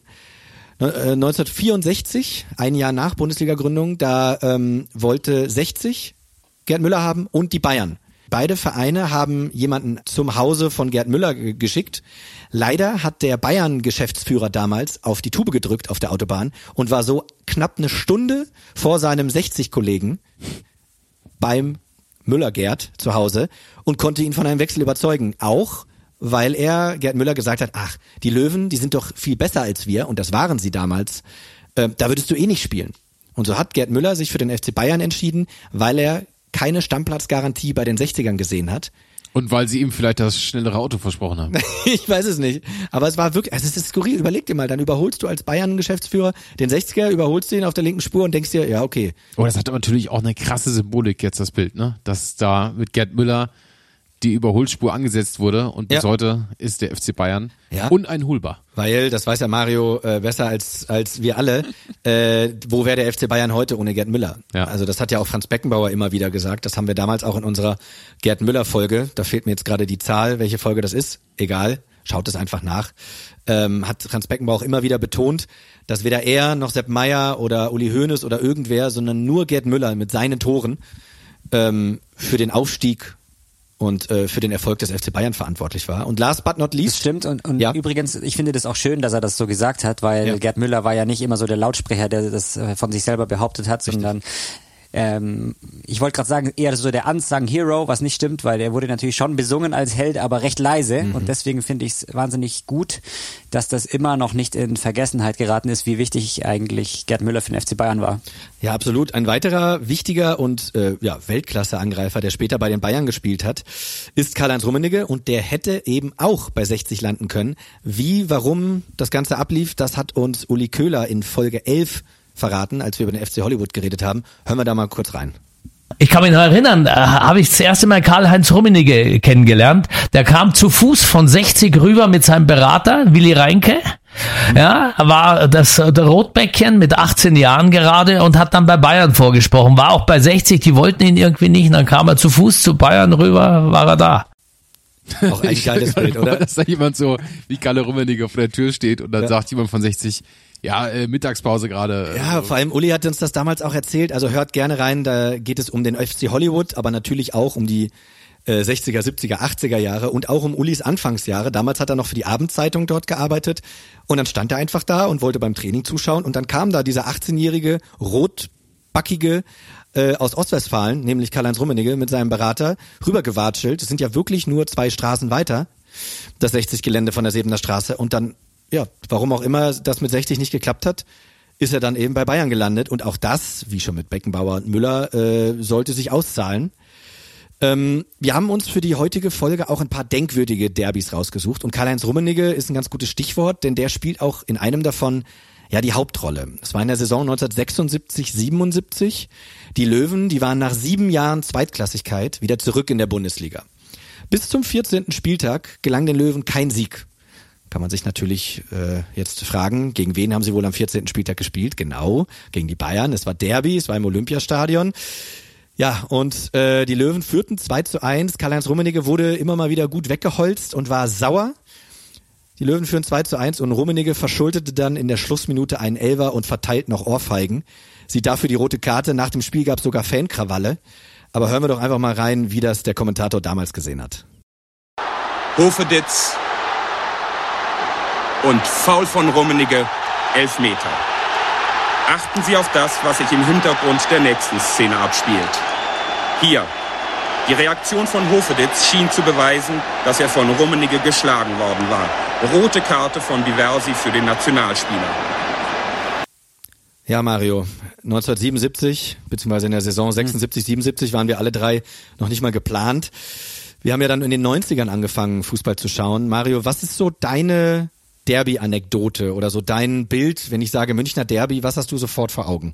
E: neunzehnhundertvierundsechzig, ein Jahr nach Bundesliga-Gründung, da ähm, wollte sechzig Gerd Müller haben und die Bayern. Beide Vereine haben jemanden zum Hause von Gerd Müller g- geschickt. Leider hat der Bayern-Geschäftsführer damals auf die Tube gedrückt auf der Autobahn und war so knapp eine Stunde vor seinem sechzig-Kollegen beim Müller-Gerd zu Hause und konnte ihn von einem Wechsel überzeugen. Auch weil er Gerd Müller gesagt hat, ach, die Löwen, die sind doch viel besser als wir, und das waren sie damals, äh, da würdest du eh nicht spielen. Und so hat Gerd Müller sich für den F C Bayern entschieden, weil er keine Stammplatzgarantie bei den sechzigern gesehen hat.
C: Und weil sie ihm vielleicht das schnellere Auto versprochen haben.
E: Ich weiß es nicht. Aber es war wirklich, also es ist skurril. Überleg dir mal, dann überholst du als Bayern-Geschäftsführer den sechziger, überholst du ihn auf der linken Spur und denkst dir, ja, okay.
C: Aber das hat natürlich auch eine krasse Symbolik jetzt, das Bild, ne? Dass da mit Gerd Müller die Überholspur angesetzt wurde, und bis ja. heute ist der F C Bayern
E: ja.
C: uneinholbar.
E: Weil, das weiß ja Mario äh, besser als als wir alle, äh, wo wäre der F C Bayern heute ohne Gerd Müller?
C: Ja.
E: Also das hat ja auch Franz Beckenbauer immer wieder gesagt, das haben wir damals auch in unserer Gerd Müller-Folge, da fehlt mir jetzt gerade die Zahl, welche Folge das ist, egal, schaut es einfach nach, ähm, hat Franz Beckenbauer auch immer wieder betont, dass weder er noch Sepp Maier oder Uli Hoeneß oder irgendwer, sondern nur Gerd Müller mit seinen Toren ähm, für den Aufstieg und äh, für den Erfolg des F C Bayern verantwortlich war. Und last but not least...
D: Das stimmt, und, und
E: ja.
D: übrigens, ich finde das auch schön, dass er das so gesagt hat, weil ja. Gerd Müller war ja nicht immer so der Lautsprecher, der das von sich selber behauptet hat,
E: Richtig.
D: sondern ähm, ich wollte gerade sagen, eher so der unsung Hero, was nicht stimmt, weil er wurde natürlich schon besungen als Held, aber recht leise, mhm. und deswegen finde ich es wahnsinnig gut, dass das immer noch nicht in Vergessenheit geraten ist, wie wichtig eigentlich Gerd Müller für den F C Bayern war.
E: Ja, absolut. Ein weiterer wichtiger und äh, ja, Weltklasse-Angreifer, der später bei den Bayern gespielt hat, ist Karl-Heinz Rummenigge, und der hätte eben auch bei sechzig landen können. Wie, warum das Ganze ablief, das hat uns Uli Köhler in Folge elf verraten, als wir über den F C Hollywood geredet haben. Hören wir da mal kurz rein.
I: Ich kann mich noch erinnern, da habe ich das erste Mal Karl-Heinz Rummenigge kennengelernt. Der kam zu Fuß von sechzig rüber mit seinem Berater, Willi Reinke. Ja, war das der Rotbäckchen mit achtzehn Jahren gerade und hat dann bei Bayern vorgesprochen. War auch bei sechzig, die wollten ihn irgendwie nicht. Und dann kam er zu Fuß zu Bayern rüber, war er da.
E: Auch ein geiles Bild, oder?
C: Dass da jemand so wie Kalle Rummenigge vor der Tür steht und dann
E: ja.
C: sagt jemand von sechzig, ja, äh, Mittagspause gerade.
E: Ja, vor allem Uli hat uns das damals auch erzählt, also hört gerne rein, da geht es um den F C Hollywood, aber natürlich auch um die äh, sechziger, siebziger, achtziger Jahre und auch um Ulis Anfangsjahre. Damals hat er noch für die Abendzeitung dort gearbeitet und dann stand er einfach da und wollte beim Training zuschauen und dann kam da dieser achtzehnjährige, rotbackige äh, aus Ostwestfalen, nämlich Karl-Heinz Rummenigge mit seinem Berater, rübergewatschelt. Es sind ja wirklich nur zwei Straßen weiter, das sechzig-Gelände von der Sebener Straße, und dann, ja, warum auch immer das mit sechzig nicht geklappt hat, ist er dann eben bei Bayern gelandet, und auch das, wie schon mit Beckenbauer und Müller, äh, sollte sich auszahlen. Ähm, wir haben uns für die heutige Folge auch ein paar denkwürdige Derbys rausgesucht und Karl-Heinz Rummenigge ist ein ganz gutes Stichwort, denn der spielt auch in einem davon ja die Hauptrolle. Es war in der Saison neunzehnhundertsechsundsiebzig siebenundsiebzig. Die Löwen, die waren nach sieben Jahren Zweitklassigkeit wieder zurück in der Bundesliga. Bis zum vierzehnten Spieltag gelang den Löwen kein Sieg. Kann man sich natürlich äh, jetzt fragen, gegen wen haben sie wohl am vierzehnten Spieltag gespielt? Genau, gegen die Bayern. Es war Derby, es war im Olympiastadion. Ja, und äh, die Löwen führten zwei zu eins. Karl-Heinz Rummenigge wurde immer mal wieder gut weggeholzt und war sauer. Die Löwen führen zwei zu eins und Rummenigge verschuldete dann in der Schlussminute einen Elfer und verteilt noch Ohrfeigen. Sieht dafür die rote Karte. Nach dem Spiel gab es sogar Fankrawalle. Aber hören wir doch einfach mal rein, wie das der Kommentator damals gesehen hat.
J: Hofeditz und Foul von Rummenigge, Elfmeter. Achten Sie auf das, was sich im Hintergrund der nächsten Szene abspielt. Hier. Die Reaktion von Hofeditz schien zu beweisen, dass er von Rummenigge geschlagen worden war. Rote Karte von Diversi für den Nationalspieler.
E: Ja, Mario, neunzehnhundertsiebenundsiebzig, beziehungsweise in der Saison sechsundsiebzig, siebenundsiebzig waren wir alle drei noch nicht mal geplant. Wir haben ja dann in den neunzigern angefangen, Fußball zu schauen. Mario, was ist so deine Derby-Anekdote oder so dein Bild, wenn ich sage Münchner Derby, was hast du sofort vor Augen?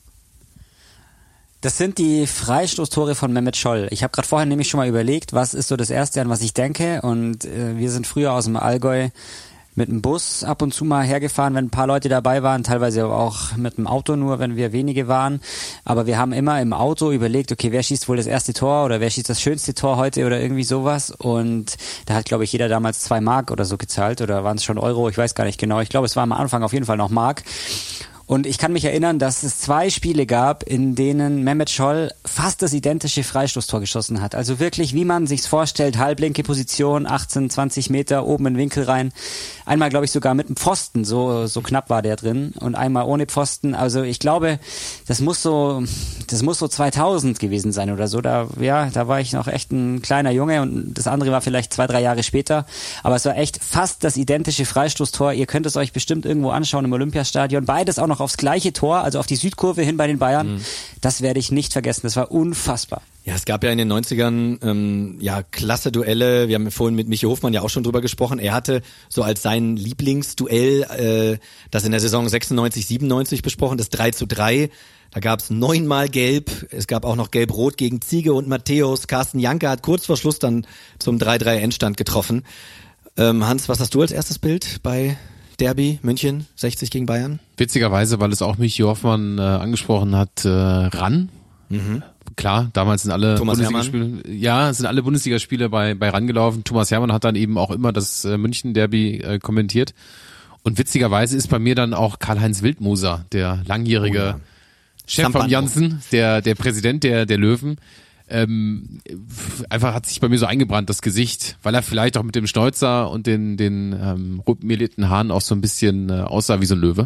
D: Das sind die Freistoßtore von Mehmet Scholl. Ich habe gerade vorher nämlich schon mal überlegt, was ist so das Erste, an was ich denke. Und äh, wir sind früher aus dem Allgäu mit dem Bus ab und zu mal hergefahren, wenn ein paar Leute dabei waren, teilweise auch mit dem Auto nur, wenn wir wenige waren. Aber wir haben immer im Auto überlegt, okay, wer schießt wohl das erste Tor oder wer schießt das schönste Tor heute oder irgendwie sowas. Und da hat, glaube ich, jeder damals zwei Mark oder so gezahlt oder waren es schon Euro, ich weiß gar nicht genau. Ich glaube, es war am Anfang auf jeden Fall noch Mark. Und ich kann mich erinnern, dass es zwei Spiele gab, in denen Mehmet Scholl fast das identische Freistoßtor geschossen hat. Also wirklich, wie man sich's vorstellt, halblinke Position, achtzehn, zwanzig Meter, oben in den Winkel rein. Einmal, glaube ich, sogar mit einem Pfosten, so so knapp war der drin. Und einmal ohne Pfosten. Also ich glaube, das muss so das muss so zweitausend gewesen sein oder so. Da ja, da war ich noch echt ein kleiner Junge und das andere war vielleicht zwei, drei Jahre später. Aber es war echt fast das identische Freistoßtor. Ihr könnt es euch bestimmt irgendwo anschauen im Olympiastadion. Beides auch noch aufs gleiche Tor, also auf die Südkurve hin bei den Bayern. Mhm. Das werde ich nicht vergessen. Das war unfassbar.
E: Ja, es gab ja in den neunzigern ähm, ja klasse Duelle. Wir haben vorhin mit Michi Hofmann ja auch schon drüber gesprochen. Er hatte so als sein Lieblingsduell äh, das in der Saison sechsundneunzig, siebenundneunzig besprochen, das drei zu drei. Da gab es neunmal Gelb. Es gab auch noch Gelb-Rot gegen Ziege und Matthäus. Carsten Janka hat kurz vor Schluss dann zum drei drei Endstand getroffen. Ähm, Hans, was hast du als erstes Bild bei Derby München, sechzig gegen Bayern?
C: Witzigerweise, weil es auch Michi Hoffmann äh, angesprochen hat, äh, ran.
E: Mhm.
C: Klar, damals sind alle
E: Thomas
C: Bundesligaspiele, ja, sind alle Bundesligaspiele bei bei ran gelaufen. Thomas Hermann hat dann eben auch immer das äh, München Derby äh, kommentiert. Und witzigerweise ist bei mir dann auch Karl-Heinz Wildmoser, der langjährige oh ja. Chef vom Janssen, der der Präsident der der Löwen. Ähm, einfach hat sich bei mir so eingebrannt, das Gesicht, weil er vielleicht auch mit dem Schnäuzer und den den ähm, rotmelierten Haaren auch so ein bisschen äh, aussah wie so ein Löwe.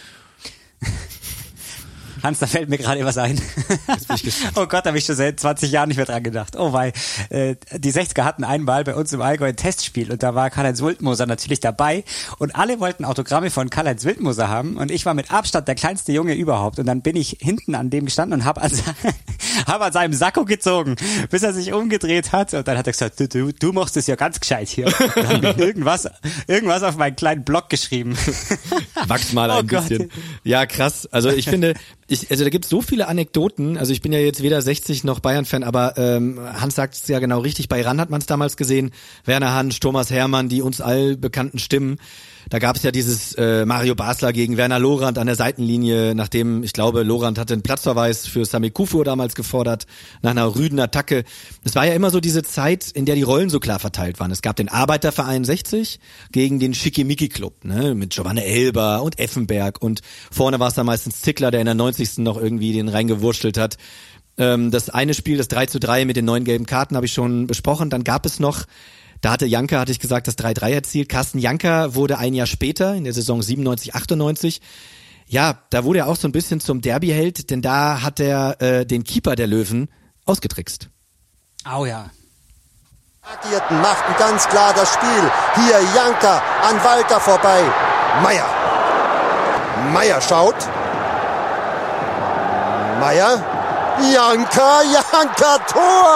D: Hans, da fällt mir gerade was ein. Oh Gott, da habe ich schon seit zwanzig Jahren nicht mehr dran gedacht. Oh weil äh, die sechziger hatten einmal bei uns im Allgäu ein Testspiel und da war Karl-Heinz Wildmoser natürlich dabei und alle wollten Autogramme von Karl-Heinz Wildmoser haben und ich war mit Abstand der kleinste Junge überhaupt und dann bin ich hinten an dem gestanden und habe an, hab an seinem Sakko gezogen, bis er sich umgedreht hat und dann hat er gesagt, du, du, du machst es ja ganz gescheit hier. Und dann habe ich irgendwas, irgendwas auf meinen kleinen Blog geschrieben.
E: Wachs mal ein oh bisschen. Gott. Ja, krass. Also ich finde, Ich, also da gibt's so viele Anekdoten, also ich bin ja jetzt weder sechzig noch Bayern-Fan, aber ähm, Hans sagt es ja genau richtig, bei RAN hat man es damals gesehen, Werner Hansch, Thomas Hermann, die uns allbekannten Stimmen. Da gab's ja dieses äh, Mario Basler gegen Werner Lorand an der Seitenlinie, nachdem, ich glaube, Lorand hatte einen Platzverweis für Sami Kufur damals gefordert, nach einer rüden Attacke. Es war ja immer so diese Zeit, in der die Rollen so klar verteilt waren. Es gab den Arbeiterverein sechzig gegen den Schickimicki-Club, ne, mit Giovanni Elber und Effenberg und vorne war es dann meistens Zickler, der in der neunzigsten noch irgendwie den reingewurschtelt hat. Ähm, das eine Spiel, das drei zu drei mit den neun gelben Karten, habe ich schon besprochen. Dann gab es noch Da hatte Janka, hatte ich gesagt, das drei drei erzielt. Carsten Janka wurde ein Jahr später, in der Saison siebenundneunzig, achtundneunzig, ja, da wurde er auch so ein bisschen zum Derbyheld, denn da hat er äh, den Keeper der Löwen ausgetrickst.
D: Au ja.
K: Agierten, machten ganz klar das Spiel. Hier Janka an Walter vorbei. Meier. Meier schaut. Meier. Janka, Janka, Tor!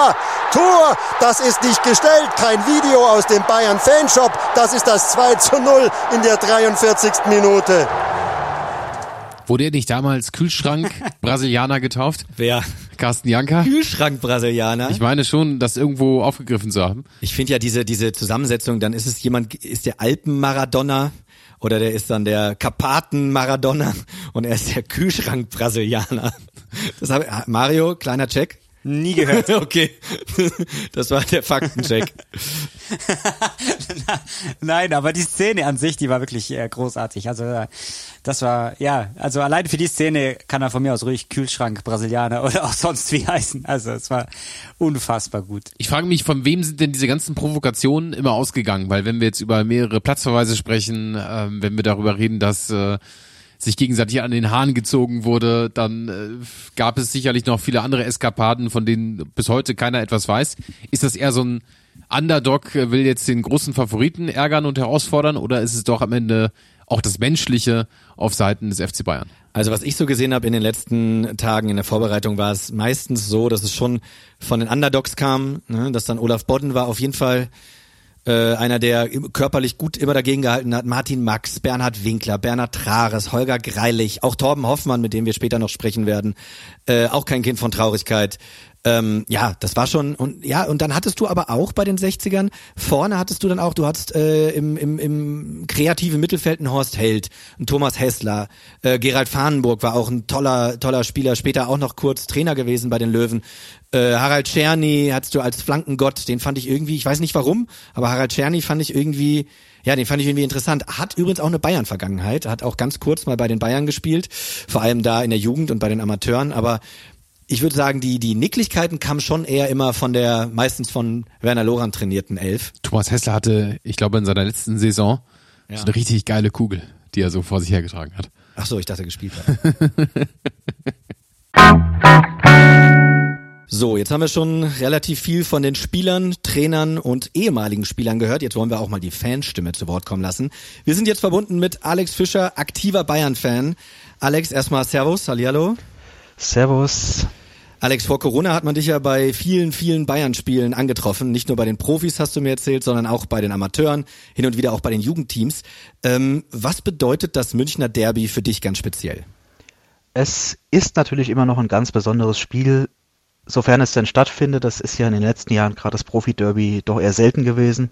K: Tor, das ist nicht gestellt, kein Video aus dem Bayern-Fanshop, das ist das zwei zu null in der dreiundvierzigsten Minute.
C: Wurde er nicht damals Kühlschrank-Brasilianer getauft?
E: Wer?
C: Carsten Janka?
E: Kühlschrank-Brasilianer?
C: Ich meine schon, das irgendwo aufgegriffen zu haben.
E: Ich finde ja diese diese Zusammensetzung, dann ist es jemand, ist der Alpen-Maradona oder der ist dann der Karpaten-Maradona und er ist der Kühlschrank-Brasilianer. Das habe Mario, kleiner Check.
D: Nie gehört.
E: Okay, das war der Faktencheck.
D: Nein, aber die Szene an sich, die war wirklich äh, großartig. Also äh, das war, ja, also allein für die Szene kann er von mir aus ruhig Kühlschrank Brasilianer oder auch sonst wie heißen. Also es war unfassbar gut.
C: Ich frage mich, von wem sind denn diese ganzen Provokationen immer ausgegangen? Weil wenn wir jetzt über mehrere Platzverweise sprechen, ähm, wenn wir darüber reden, dass äh, sich gegenseitig an den Haaren gezogen wurde, dann äh, gab es sicherlich noch viele andere Eskapaden, von denen bis heute keiner etwas weiß. Ist das eher so ein Underdog, will jetzt den großen Favoriten ärgern und herausfordern, oder ist es doch am Ende auch das Menschliche auf Seiten des F C Bayern?
E: Also was ich so gesehen habe in den letzten Tagen in der Vorbereitung, war es meistens so, dass es schon von den Underdogs kam, ne, dass dann Olaf Bodden war auf jeden Fall Äh, einer, der körperlich gut immer dagegen gehalten hat, Martin Max, Bernhard Winkler, Bernhard Trares, Holger Greilich, auch Torben Hoffmann, mit dem wir später noch sprechen werden, äh, auch kein Kind von Traurigkeit. Ähm, ja, das war schon, und ja, und dann hattest du aber auch bei den sechzigern, vorne hattest du dann auch, du hattest äh, im, im, im kreativen Mittelfeld einen Horst Held, einen Thomas Hessler, äh, Gerald Fahnenburg war auch ein toller, toller Spieler, später auch noch kurz Trainer gewesen bei den Löwen. Äh, Harald Czerny hattest du als Flankengott, den fand ich irgendwie, ich weiß nicht warum, aber Harald Czerny fand ich irgendwie, ja, den fand ich irgendwie interessant. Hat übrigens auch eine Bayern-Vergangenheit, hat auch ganz kurz mal bei den Bayern gespielt, vor allem da in der Jugend und bei den Amateuren, aber ich würde sagen, die die Nicklichkeiten kamen schon eher immer von der, meistens von Werner Lorand trainierten Elf.
C: Thomas Hessler hatte, ich glaube, in seiner letzten Saison
E: ja.
C: so eine richtig geile Kugel, die er so vor sich hergetragen hat.
E: Ach so, ich dachte, gespielt hat. So, jetzt haben wir schon relativ viel von den Spielern, Trainern und ehemaligen Spielern gehört. Jetzt wollen wir auch mal die Fanstimme zu Wort kommen lassen. Wir sind jetzt verbunden mit Alex Fischer, aktiver Bayern-Fan. Alex, erstmal Servus, hallihallo.
L: Servus.
E: Alex, vor Corona hat man dich ja bei vielen, vielen Bayern-Spielen angetroffen. Nicht nur bei den Profis, hast du mir erzählt, sondern auch bei den Amateuren, hin und wieder auch bei den Jugendteams. Ähm, was bedeutet das Münchner Derby für dich ganz speziell?
L: Es ist natürlich immer noch ein ganz besonderes Spiel, sofern es denn stattfindet. Das ist ja in den letzten Jahren gerade das Profi-Derby doch eher selten gewesen.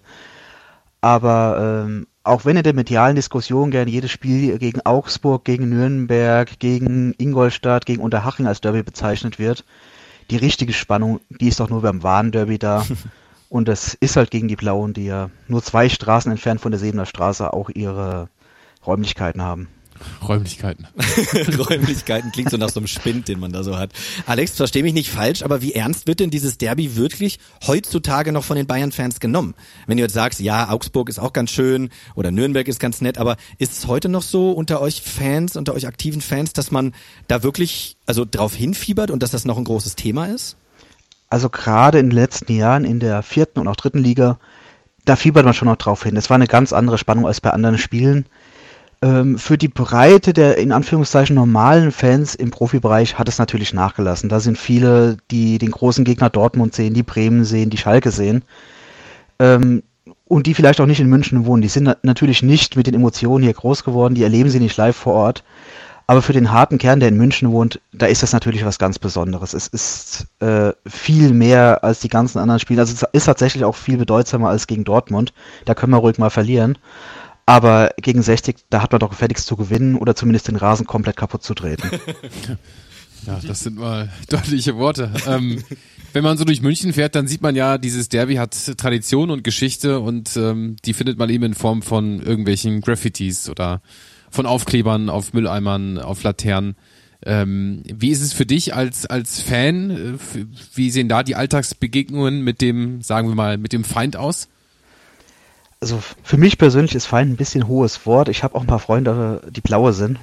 L: Aber ähm, auch wenn in der medialen Diskussion gerne jedes Spiel gegen Augsburg, gegen Nürnberg, gegen Ingolstadt, gegen Unterhaching als Derby bezeichnet wird, die richtige Spannung, die ist doch nur beim wahren Derby da. Und das ist halt gegen die Blauen, die ja nur zwei Straßen entfernt von der Sebener Straße auch ihre Räumlichkeiten haben.
C: Räumlichkeiten.
E: Räumlichkeiten klingt so nach so einem Spind, den man da so hat. Alex, versteh mich nicht falsch, aber wie ernst wird denn dieses Derby wirklich heutzutage noch von den Bayern-Fans genommen? Wenn du jetzt sagst, ja, Augsburg ist auch ganz schön oder Nürnberg ist ganz nett, aber ist es heute noch so unter euch Fans, unter euch aktiven Fans, dass man da wirklich also drauf hinfiebert und dass das noch ein großes Thema ist?
L: Also gerade in den letzten Jahren in der vierten und auch dritten Liga, da fiebert man schon noch drauf hin. Es war eine ganz andere Spannung als bei anderen Spielen. Für die Breite der in Anführungszeichen normalen Fans im Profibereich hat es natürlich nachgelassen. Da sind viele, die den großen Gegner Dortmund sehen, die Bremen sehen, die Schalke sehen ähm, und die vielleicht auch nicht in München wohnen. Die sind na- natürlich nicht mit den Emotionen hier groß geworden, die erleben sie nicht live vor Ort. Aber für den harten Kern, der in München wohnt, da ist das natürlich was ganz Besonderes. Es ist äh, viel mehr als die ganzen anderen Spiele. Also es ist tatsächlich auch viel bedeutsamer als gegen Dortmund. Da können wir ruhig mal verlieren. Aber gegen sechzig, da hat man doch gefälligst zu gewinnen oder zumindest den Rasen komplett kaputt zu treten.
C: Ja, das sind mal deutliche Worte. Ähm, wenn man so durch München fährt, dann sieht man ja, dieses Derby hat Tradition und Geschichte und ähm, die findet man eben in Form von irgendwelchen Graffitis oder von Aufklebern auf Mülleimern, auf Laternen. Ähm, wie ist es für dich als als Fan? Wie sehen da die Alltagsbegegnungen mit dem, sagen wir mal, mit dem Feind aus?
L: Also für mich persönlich ist Feind ein bisschen hohes Wort. Ich habe auch ein paar Freunde, die Blaue sind.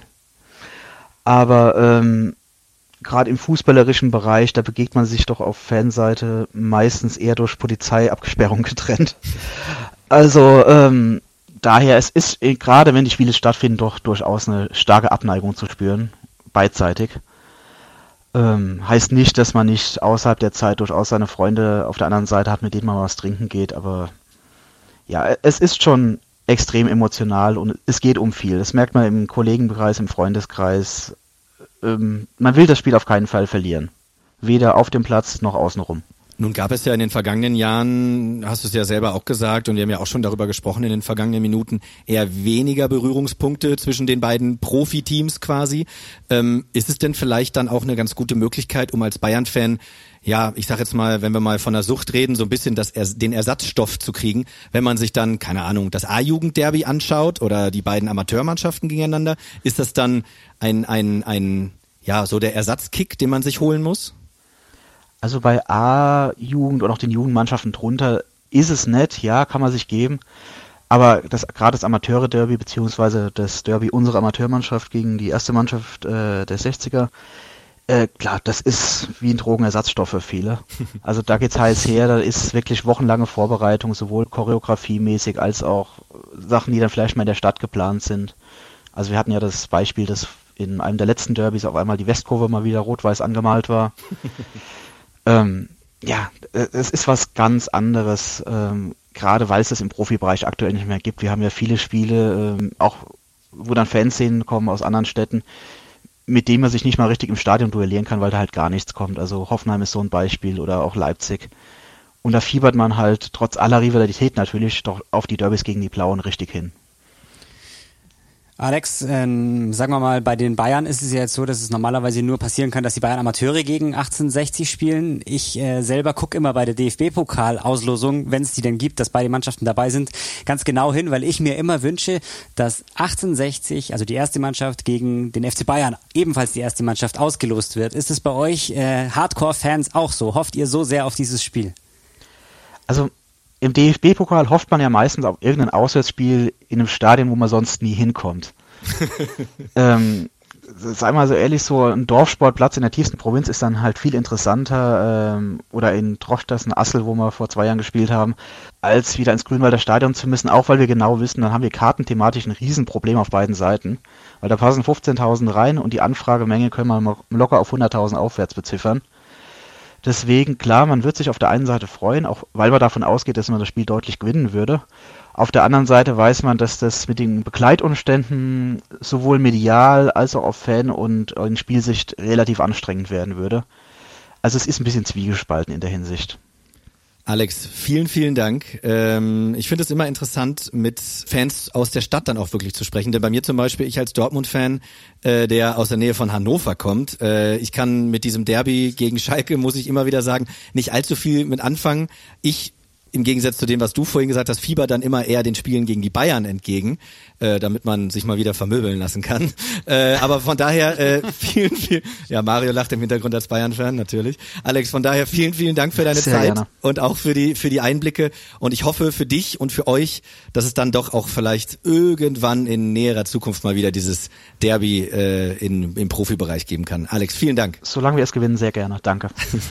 L: Aber ähm, gerade im fußballerischen Bereich, da begegnet man sich doch auf Fanseite meistens eher durch Polizeiabsperrung getrennt. Also ähm, daher, es ist gerade wenn die Spiele stattfinden, doch durchaus eine starke Abneigung zu spüren, beidseitig. Ähm, heißt nicht, dass man nicht außerhalb der Zeit durchaus seine Freunde auf der anderen Seite hat, mit denen man was trinken geht, aber ja, es ist schon extrem emotional und es geht um viel. Das merkt man im Kollegenkreis, im Freundeskreis. Ähm, man will das Spiel auf keinen Fall verlieren. Weder auf dem Platz noch außenrum.
E: Nun gab es ja in den vergangenen Jahren, hast du es ja selber auch gesagt, und wir haben ja auch schon darüber gesprochen in den vergangenen Minuten, eher weniger Berührungspunkte zwischen den beiden Profiteams quasi. Ähm, ist es denn vielleicht dann auch eine ganz gute Möglichkeit, um als Bayern-Fan, ja, ich sag jetzt mal, wenn wir mal von der Sucht reden, so ein bisschen das, den Ersatzstoff zu kriegen, wenn man sich dann, keine Ahnung, das A-Jugend-Derby anschaut oder die beiden Amateurmannschaften gegeneinander, ist das dann ein, ein, ein, ja, so der Ersatzkick, den man sich holen muss?
L: Also bei A-Jugend und auch den Jugendmannschaften drunter ist es nett, ja, kann man sich geben. Aber das gerade das Amateure-Derby beziehungsweise das Derby unserer Amateurmannschaft gegen die erste Mannschaft äh, der sechziger, äh, klar, das ist wie ein Drogenersatzstoff für viele. Also da geht's heiß her, da ist wirklich wochenlange Vorbereitung, sowohl choreografiemäßig als auch Sachen, die dann vielleicht mal in der Stadt geplant sind. Also wir hatten ja das Beispiel, dass in einem der letzten Derbys auf einmal die Westkurve mal wieder rot-weiß angemalt war. Ähm, ja, es ist was ganz anderes, ähm, gerade weil es das im Profibereich aktuell nicht mehr gibt. Wir haben ja viele Spiele, ähm, auch wo dann Fanszenen kommen aus anderen Städten, mit denen man sich nicht mal richtig im Stadion duellieren kann, weil da halt gar nichts kommt. Also Hoffenheim ist so ein Beispiel oder auch Leipzig. Und da fiebert man halt trotz aller Rivalität natürlich doch auf die Derbys gegen die Blauen richtig hin.
D: Alex, ähm, sagen wir mal, bei den Bayern ist es ja jetzt so, dass es normalerweise nur passieren kann, dass die Bayern Amateure gegen achtzehnhundertsechzig spielen. Ich äh, selber gucke immer bei der D F B-Pokal-Auslosung, wenn es die denn gibt, dass beide Mannschaften dabei sind, ganz genau hin, weil ich mir immer wünsche, dass achtzehnhundertsechzig, also die erste Mannschaft gegen den F C Bayern, ebenfalls die erste Mannschaft ausgelost wird. Ist es bei euch äh, Hardcore-Fans auch so? Hofft ihr so sehr auf dieses Spiel?
L: Also im D F B-Pokal hofft man ja meistens auf irgendein Auswärtsspiel in einem Stadion, wo man sonst nie hinkommt. ähm, sei mal so ehrlich, so ein Dorfsportplatz in der tiefsten Provinz ist dann halt viel interessanter, ähm, oder in Trochtersen, Assel, wo wir vor zwei Jahren gespielt haben, als wieder ins Grünwalder Stadion zu müssen, auch weil wir genau wissen, dann haben wir kartenthematisch ein Riesenproblem auf beiden Seiten, weil da passen fünfzehntausend rein und die Anfragemenge können wir locker auf hunderttausend aufwärts beziffern. Deswegen, klar, man wird sich auf der einen Seite freuen, auch weil man davon ausgeht, dass man das Spiel deutlich gewinnen würde. Auf der anderen Seite weiß man, dass das mit den Begleitumständen sowohl medial als auch auf Fan- und in Spielsicht relativ anstrengend werden würde. Also es ist ein bisschen zwiegespalten in der Hinsicht.
E: Alex, vielen, vielen Dank. Ähm, ich finde es immer interessant, mit Fans aus der Stadt dann auch wirklich zu sprechen. Denn bei mir zum Beispiel, ich als Dortmund-Fan, äh, der aus der Nähe von Hannover kommt, äh, ich kann mit diesem Derby gegen Schalke, muss ich immer wieder sagen, nicht allzu viel mit anfangen. Ich im Gegensatz zu dem, was du vorhin gesagt hast, fieber dann immer eher den Spielen gegen die Bayern entgegen, äh, damit man sich mal wieder vermöbeln lassen kann. Äh, aber von daher äh, vielen, vielen, ja, Mario lacht im Hintergrund als Bayern-Fan natürlich. Alex, von daher vielen, vielen Dank für deine
L: Sehr
E: Zeit
L: gerne.
E: Und auch für die für die Einblicke. Und ich hoffe für dich und für euch, dass es dann doch auch vielleicht irgendwann in näherer Zukunft mal wieder dieses Derby äh, in, im Profibereich geben kann. Alex, vielen Dank.
L: Solange wir es gewinnen, sehr gerne. Danke.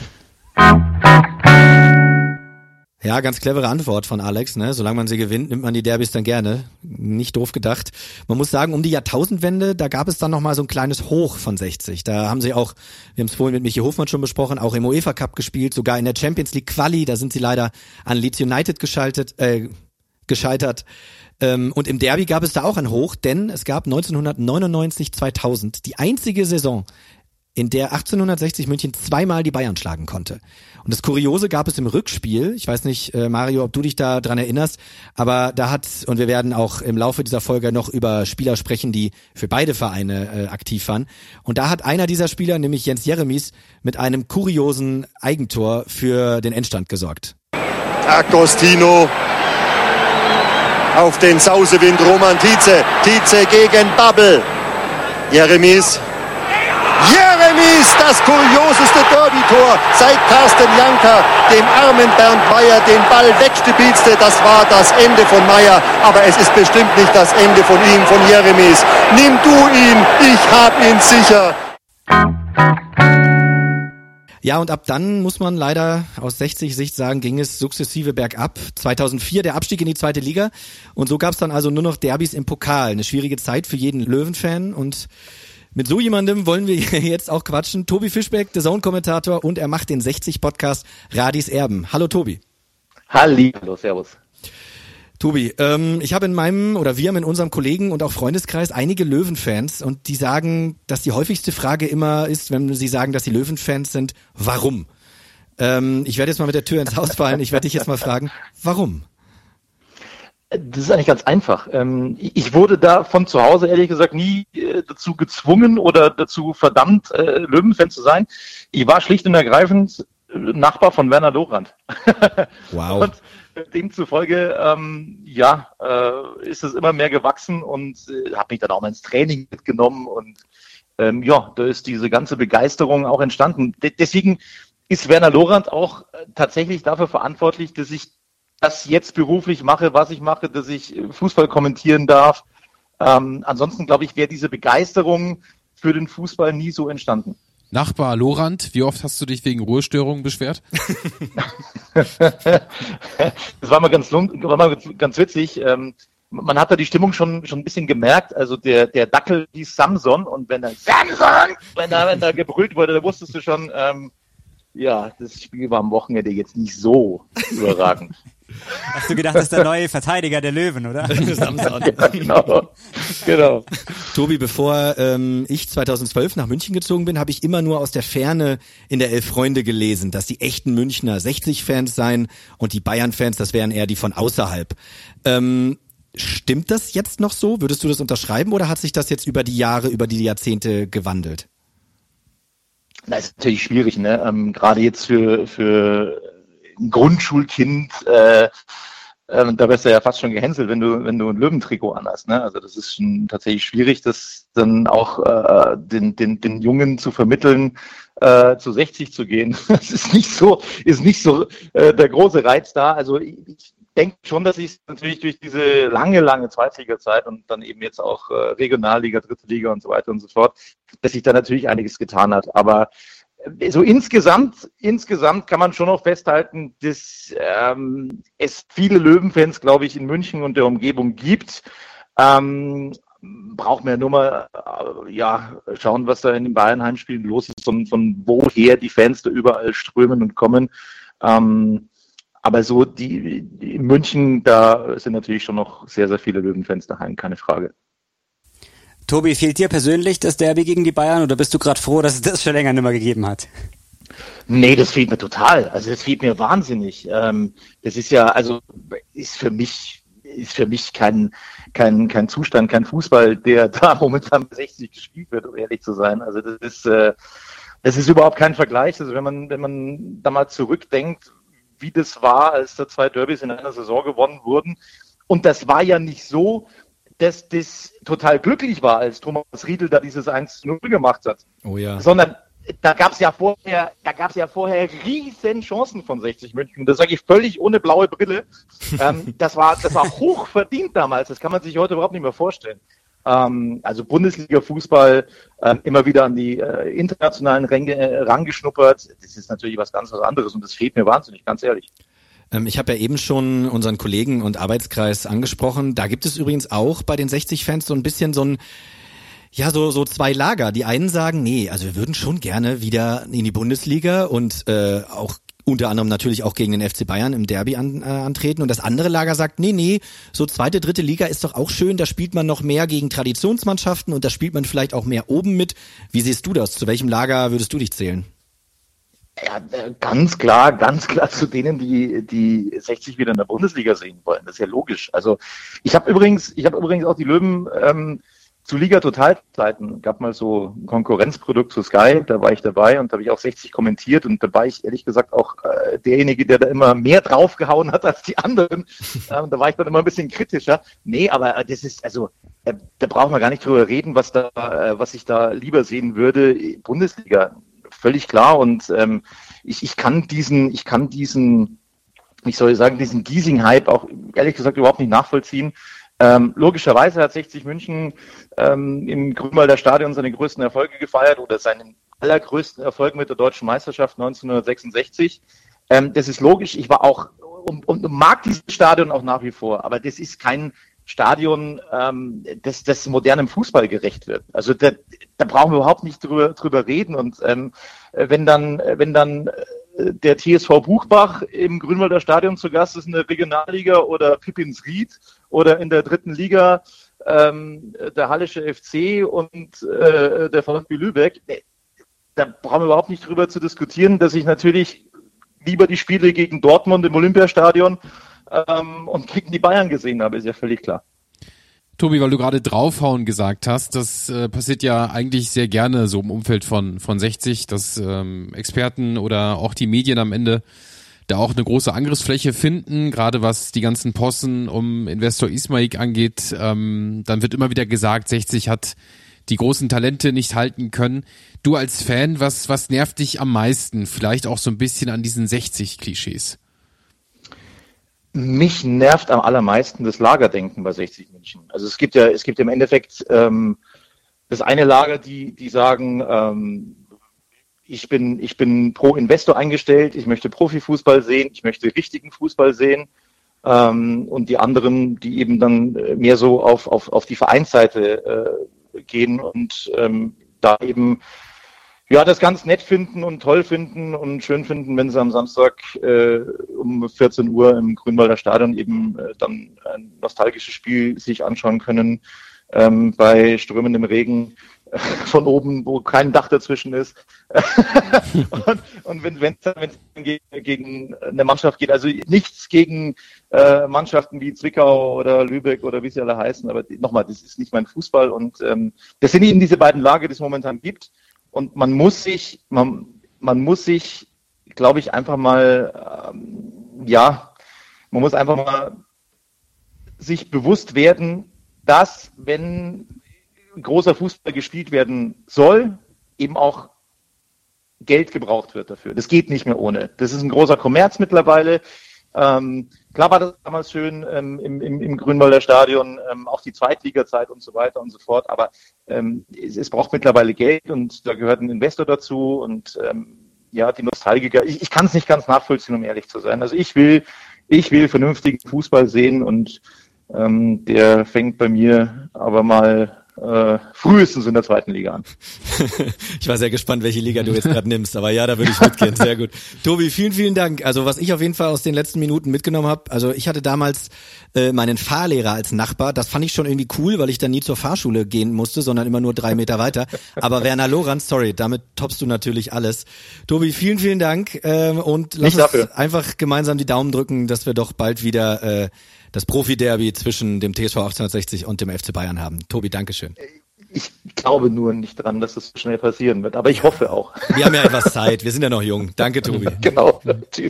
E: Ja, ganz clevere Antwort von Alex, ne? Solange man sie gewinnt, nimmt man die Derbys dann gerne. Nicht doof gedacht. Man muss sagen, um die Jahrtausendwende, da gab es dann nochmal so ein kleines Hoch von sechzig. Da haben sie auch, wir haben es vorhin mit Michi Hofmann schon besprochen, auch im UEFA Cup gespielt, sogar in der Champions League Quali, da sind sie leider an Leeds United geschaltet, äh, gescheitert. Ähm, und im Derby gab es da auch ein Hoch, denn es gab neunzehnhundertneunundneunzig zweitausend die einzige Saison, in der achtzehnhundertsechzig München zweimal die Bayern schlagen konnte. Und das Kuriose gab es im Rückspiel. Ich weiß nicht, äh, Mario, ob du dich da dran erinnerst, aber da hat, und wir werden auch im Laufe dieser Folge noch über Spieler sprechen, die für beide Vereine äh, aktiv waren. Und da hat einer dieser Spieler, nämlich Jens Jeremies, mit einem kuriosen Eigentor für den Endstand gesorgt.
K: Agostino auf den Sausewind, Roman Tietze. Tietze gegen Babbel. Jeremies. Jeremies, das kurioseste Derby-Tor seit Carsten Janka dem armen Bernd Meier den Ball wegstibitzte. Das war das Ende von Meier, aber es ist bestimmt nicht das Ende von ihm, von Jeremies. Nimm du ihn, ich hab ihn sicher.
E: Ja, und ab dann muss man leider aus sechzig-Sicht sagen, ging es sukzessive bergab. zweitausendvier der Abstieg in die zweite Liga und so gab es dann also nur noch Derbys im Pokal. Eine schwierige Zeit für jeden Löwenfan und Mit so jemandem wollen wir jetzt auch quatschen. Tobi Fischbeck, der DAZN-Kommentator, und er macht den sechzig-Podcast Radis Erben. Hallo Tobi.
M: Halli, hallo, servus.
E: Tobi, ähm, ich habe in meinem, oder wir haben in unserem Kollegen- und auch Freundeskreis einige Löwenfans, und die sagen, dass die häufigste Frage immer ist, wenn sie sagen, dass sie Löwenfans sind, warum? Ähm, ich werde jetzt mal mit der Tür ins Haus fallen. Ich werde dich jetzt mal fragen, warum?
M: Das ist eigentlich ganz einfach. Ich wurde da von zu Hause, ehrlich gesagt, nie dazu gezwungen oder dazu verdammt, Löwenfan zu sein. Ich war schlicht und ergreifend Nachbar von Werner Lorant.
E: Wow.
M: Und demzufolge, ähm, ja, äh, ist es immer mehr gewachsen und äh, habe mich dann auch mal ins Training mitgenommen und ähm, ja, da ist diese ganze Begeisterung auch entstanden. De- deswegen ist Werner Lorant auch äh, tatsächlich dafür verantwortlich, dass ich das jetzt beruflich mache, was ich mache, dass ich Fußball kommentieren darf. Ähm, ansonsten, glaube ich, wäre diese Begeisterung für den Fußball nie so entstanden.
C: Nachbar Lorant, wie oft hast du dich wegen Ruhestörungen beschwert?
M: Das war mal ganz, war mal ganz witzig. Ähm, man hat da die Stimmung schon schon ein bisschen gemerkt. Also der der Dackel hieß Samson, und wenn da Samson, wenn da wenn da gebrüllt wurde, da wusstest du schon, ähm, ja, das Spiel war am Wochenende jetzt nicht so überragend.
D: Hast du gedacht, das ist der neue Verteidiger der Löwen, oder?
M: Ja, genau. genau.
E: Tobi, bevor ähm, ich zweitausendzwölf nach München gezogen bin, habe ich immer nur aus der Ferne in der Elf Freunde gelesen, dass die echten Münchner sechzig-Fans seien und die Bayern-Fans, das wären eher die von außerhalb. Ähm, stimmt das jetzt noch so? Würdest du das unterschreiben, oder hat sich das jetzt über die Jahre, über die Jahrzehnte gewandelt?
M: Das ist natürlich schwierig, ne? Ähm, gerade jetzt für für ein Grundschulkind, äh, äh, da wirst du ja fast schon gehänselt, wenn du wenn du ein Löwentrikot anhast, ne? Also das ist schon tatsächlich schwierig, das dann auch äh, den den den Jungen zu vermitteln, äh, zu sechzig zu gehen. Das ist nicht so ist nicht so äh, der große Reiz da. Also ich, ich denke schon, dass ich natürlich durch diese lange lange Zweitliga-Zeit und dann eben jetzt auch äh, Regionalliga, Dritte Liga und so weiter und so fort, dass sich da natürlich einiges getan hat. Aber so insgesamt, insgesamt kann man schon noch festhalten, dass ähm, es viele Löwenfans, glaube ich, in München und der Umgebung gibt. Ähm, braucht man ja nur mal äh, ja, schauen, was da in den Bayern-Heimspielen los ist, von, von woher die Fans da überall strömen und kommen. Ähm, aber so die, die in München, da sind natürlich schon noch sehr, sehr viele Löwenfans daheim, keine Frage.
D: Tobi, fehlt dir persönlich das Derby gegen die Bayern, oder bist du gerade froh, dass es das schon länger nicht mehr gegeben hat?
M: Nee, das fehlt mir total. Also das fehlt mir wahnsinnig. Ähm, das ist ja, also ist für mich ist für mich kein kein kein Zustand, kein Fußball, der da momentan sechzig gespielt wird, um ehrlich zu sein. Also das ist äh, das ist überhaupt kein Vergleich. Also wenn man wenn man da mal zurückdenkt, wie das war, als da zwei Derbys in einer Saison gewonnen wurden, und das war ja nicht so, dass das total glücklich war, als Thomas Riedl da dieses eins zu null gemacht hat.
E: Oh ja.
M: Sondern da gab es ja vorher, da gab es ja vorher riesen Chancen von sechzig München. Das sage ich völlig ohne blaue Brille. ähm, das war, das war hoch verdient damals. Das kann man sich heute überhaupt nicht mehr vorstellen. Ähm, also Bundesliga-Fußball, ähm, immer wieder an die äh, internationalen Ränge äh, rangeschnuppert. Das ist natürlich was ganz was anderes, und das fehlt mir wahnsinnig, ganz ehrlich.
E: Ich habe ja eben schon unseren Kollegen und Arbeitskreis angesprochen. Da gibt es übrigens auch bei den sechzig-Fans so ein bisschen so ein, ja, so so zwei Lager. Die einen sagen, nee, also wir würden schon gerne wieder in die Bundesliga und äh, auch unter anderem natürlich auch gegen den F C Bayern im Derby an, äh, antreten. Und das andere Lager sagt, nee, nee, so zweite, dritte Liga ist doch auch schön. Da spielt man noch mehr gegen Traditionsmannschaften und da spielt man vielleicht auch mehr oben mit. Wie siehst du das? Zu welchem Lager würdest du dich zählen?
M: Ja, ganz klar, ganz klar zu denen, die die sechzig wieder in der Bundesliga sehen wollen. Das ist ja logisch. Also ich habe übrigens, ich habe übrigens auch die Löwen ähm, zu Liga Totalzeiten. Gab mal so ein Konkurrenzprodukt zu Sky, da war ich dabei und da habe ich auch sechzig kommentiert, und da war ich ehrlich gesagt auch äh, derjenige, der da immer mehr draufgehauen hat als die anderen. Ähm, da war ich dann immer ein bisschen kritischer. Nee, aber das ist, also äh, da brauchen wir gar nicht drüber reden, was da, äh, was ich da lieber sehen würde. Bundesliga. Völlig klar, und ähm, ich, ich kann diesen, ich kann diesen, ich soll sagen, diesen Giesing-Hype auch ehrlich gesagt überhaupt nicht nachvollziehen. Ähm, logischerweise hat sechzig München ähm, im Grünwalder Stadion seine größten Erfolge gefeiert, oder seinen allergrößten Erfolg mit der deutschen Meisterschaft neunzehnhundertsechsundsechzig. Ähm, das ist logisch. Ich war auch und, und mag dieses Stadion auch nach wie vor, aber das ist kein Stadion, ähm, das, das modernem Fußball gerecht wird. Also da, da brauchen wir überhaupt nicht drüber, drüber reden. Und ähm, wenn dann, wenn dann der T S V Buchbach im Grünwalder Stadion zu Gast ist in der Regionalliga oder Pippinsried oder in der dritten Liga ähm, der Hallische F C und äh, der VfB Lübeck, da brauchen wir überhaupt nicht drüber zu diskutieren, dass ich natürlich lieber die Spiele gegen Dortmund im Olympiastadion ähm, und gegen die Bayern gesehen habe, ist ja völlig klar.
C: Tobi, weil du gerade draufhauen gesagt hast, das äh, passiert ja eigentlich sehr gerne so im Umfeld von von sechzig, dass ähm, Experten oder auch die Medien am Ende da auch eine große Angriffsfläche finden, gerade was die ganzen Possen um Investor Ismaik angeht. Ähm, dann wird immer wieder gesagt, sechzig hat die großen Talente nicht halten können. Du als Fan, was was nervt dich am meisten? Vielleicht auch so ein bisschen an diesen sechzig-Klischees.
M: Mich nervt am allermeisten das Lagerdenken bei sechzig München. Also es gibt ja, es gibt im Endeffekt ähm, das eine Lager, die die sagen, ähm, ich bin ich bin pro Investor eingestellt, ich möchte Profifußball sehen, ich möchte richtigen Fußball sehen, ähm, und die anderen, die eben dann mehr so auf auf auf die Vereinsseite äh, gehen und ähm, da eben ja, das ganz nett finden und toll finden und schön finden, wenn sie am Samstag äh, um vierzehn Uhr im Grünwalder Stadion eben äh, dann ein nostalgisches Spiel sich anschauen können, ähm, bei strömendem Regen äh, von oben, wo kein Dach dazwischen ist. und, und wenn es dann gegen eine Mannschaft geht, also nichts gegen äh, Mannschaften wie Zwickau oder Lübeck oder wie sie alle heißen, aber nochmal, das ist nicht mein Fußball und ähm, das sind eben diese beiden Lager, die es momentan gibt. Und man muss sich, man, man muss sich, glaube ich, einfach mal, ähm, ja, man muss einfach mal sich bewusst werden, dass, wenn großer Fußball gespielt werden soll, eben auch Geld gebraucht wird dafür. Das geht nicht mehr ohne. Das ist ein großer Kommerz mittlerweile. Ähm, klar war das damals schön ähm, im, im, im Grünwalder Stadion, ähm, auch die Zweitliga-Zeit und so weiter und so fort, aber ähm, es, es braucht mittlerweile Geld und da gehört ein Investor dazu und ähm, ja, die Nostalgiker, ich, ich kann es nicht ganz nachvollziehen, um ehrlich zu sein. Also ich will, ich will vernünftigen Fußball sehen und ähm, der fängt bei mir aber mal Äh, frühestens in der zweiten Liga an.
E: Ich war sehr gespannt, welche Liga du jetzt gerade nimmst, aber ja, da würde ich mitgehen. Sehr gut. Tobi, vielen, vielen Dank. Also was ich auf jeden Fall aus den letzten Minuten mitgenommen habe, also ich hatte damals äh, meinen Fahrlehrer als Nachbar, das fand ich schon irgendwie cool, weil ich dann nie zur Fahrschule gehen musste, sondern immer nur drei Meter weiter. Aber Werner Lorenz, sorry, damit toppst du natürlich alles. Tobi, vielen, vielen Dank ähm, und lass uns einfach gemeinsam die Daumen drücken, dass wir doch bald wieder äh, das Profi-Derby zwischen dem T S V achtzehnhundertsechzig und dem F C Bayern haben. Tobi, Dankeschön.
M: Ich glaube nur nicht dran, dass das so schnell passieren wird, aber ich hoffe auch.
E: Wir haben ja etwas Zeit, wir sind ja noch jung. Danke, Tobi.
M: Genau, tschüss.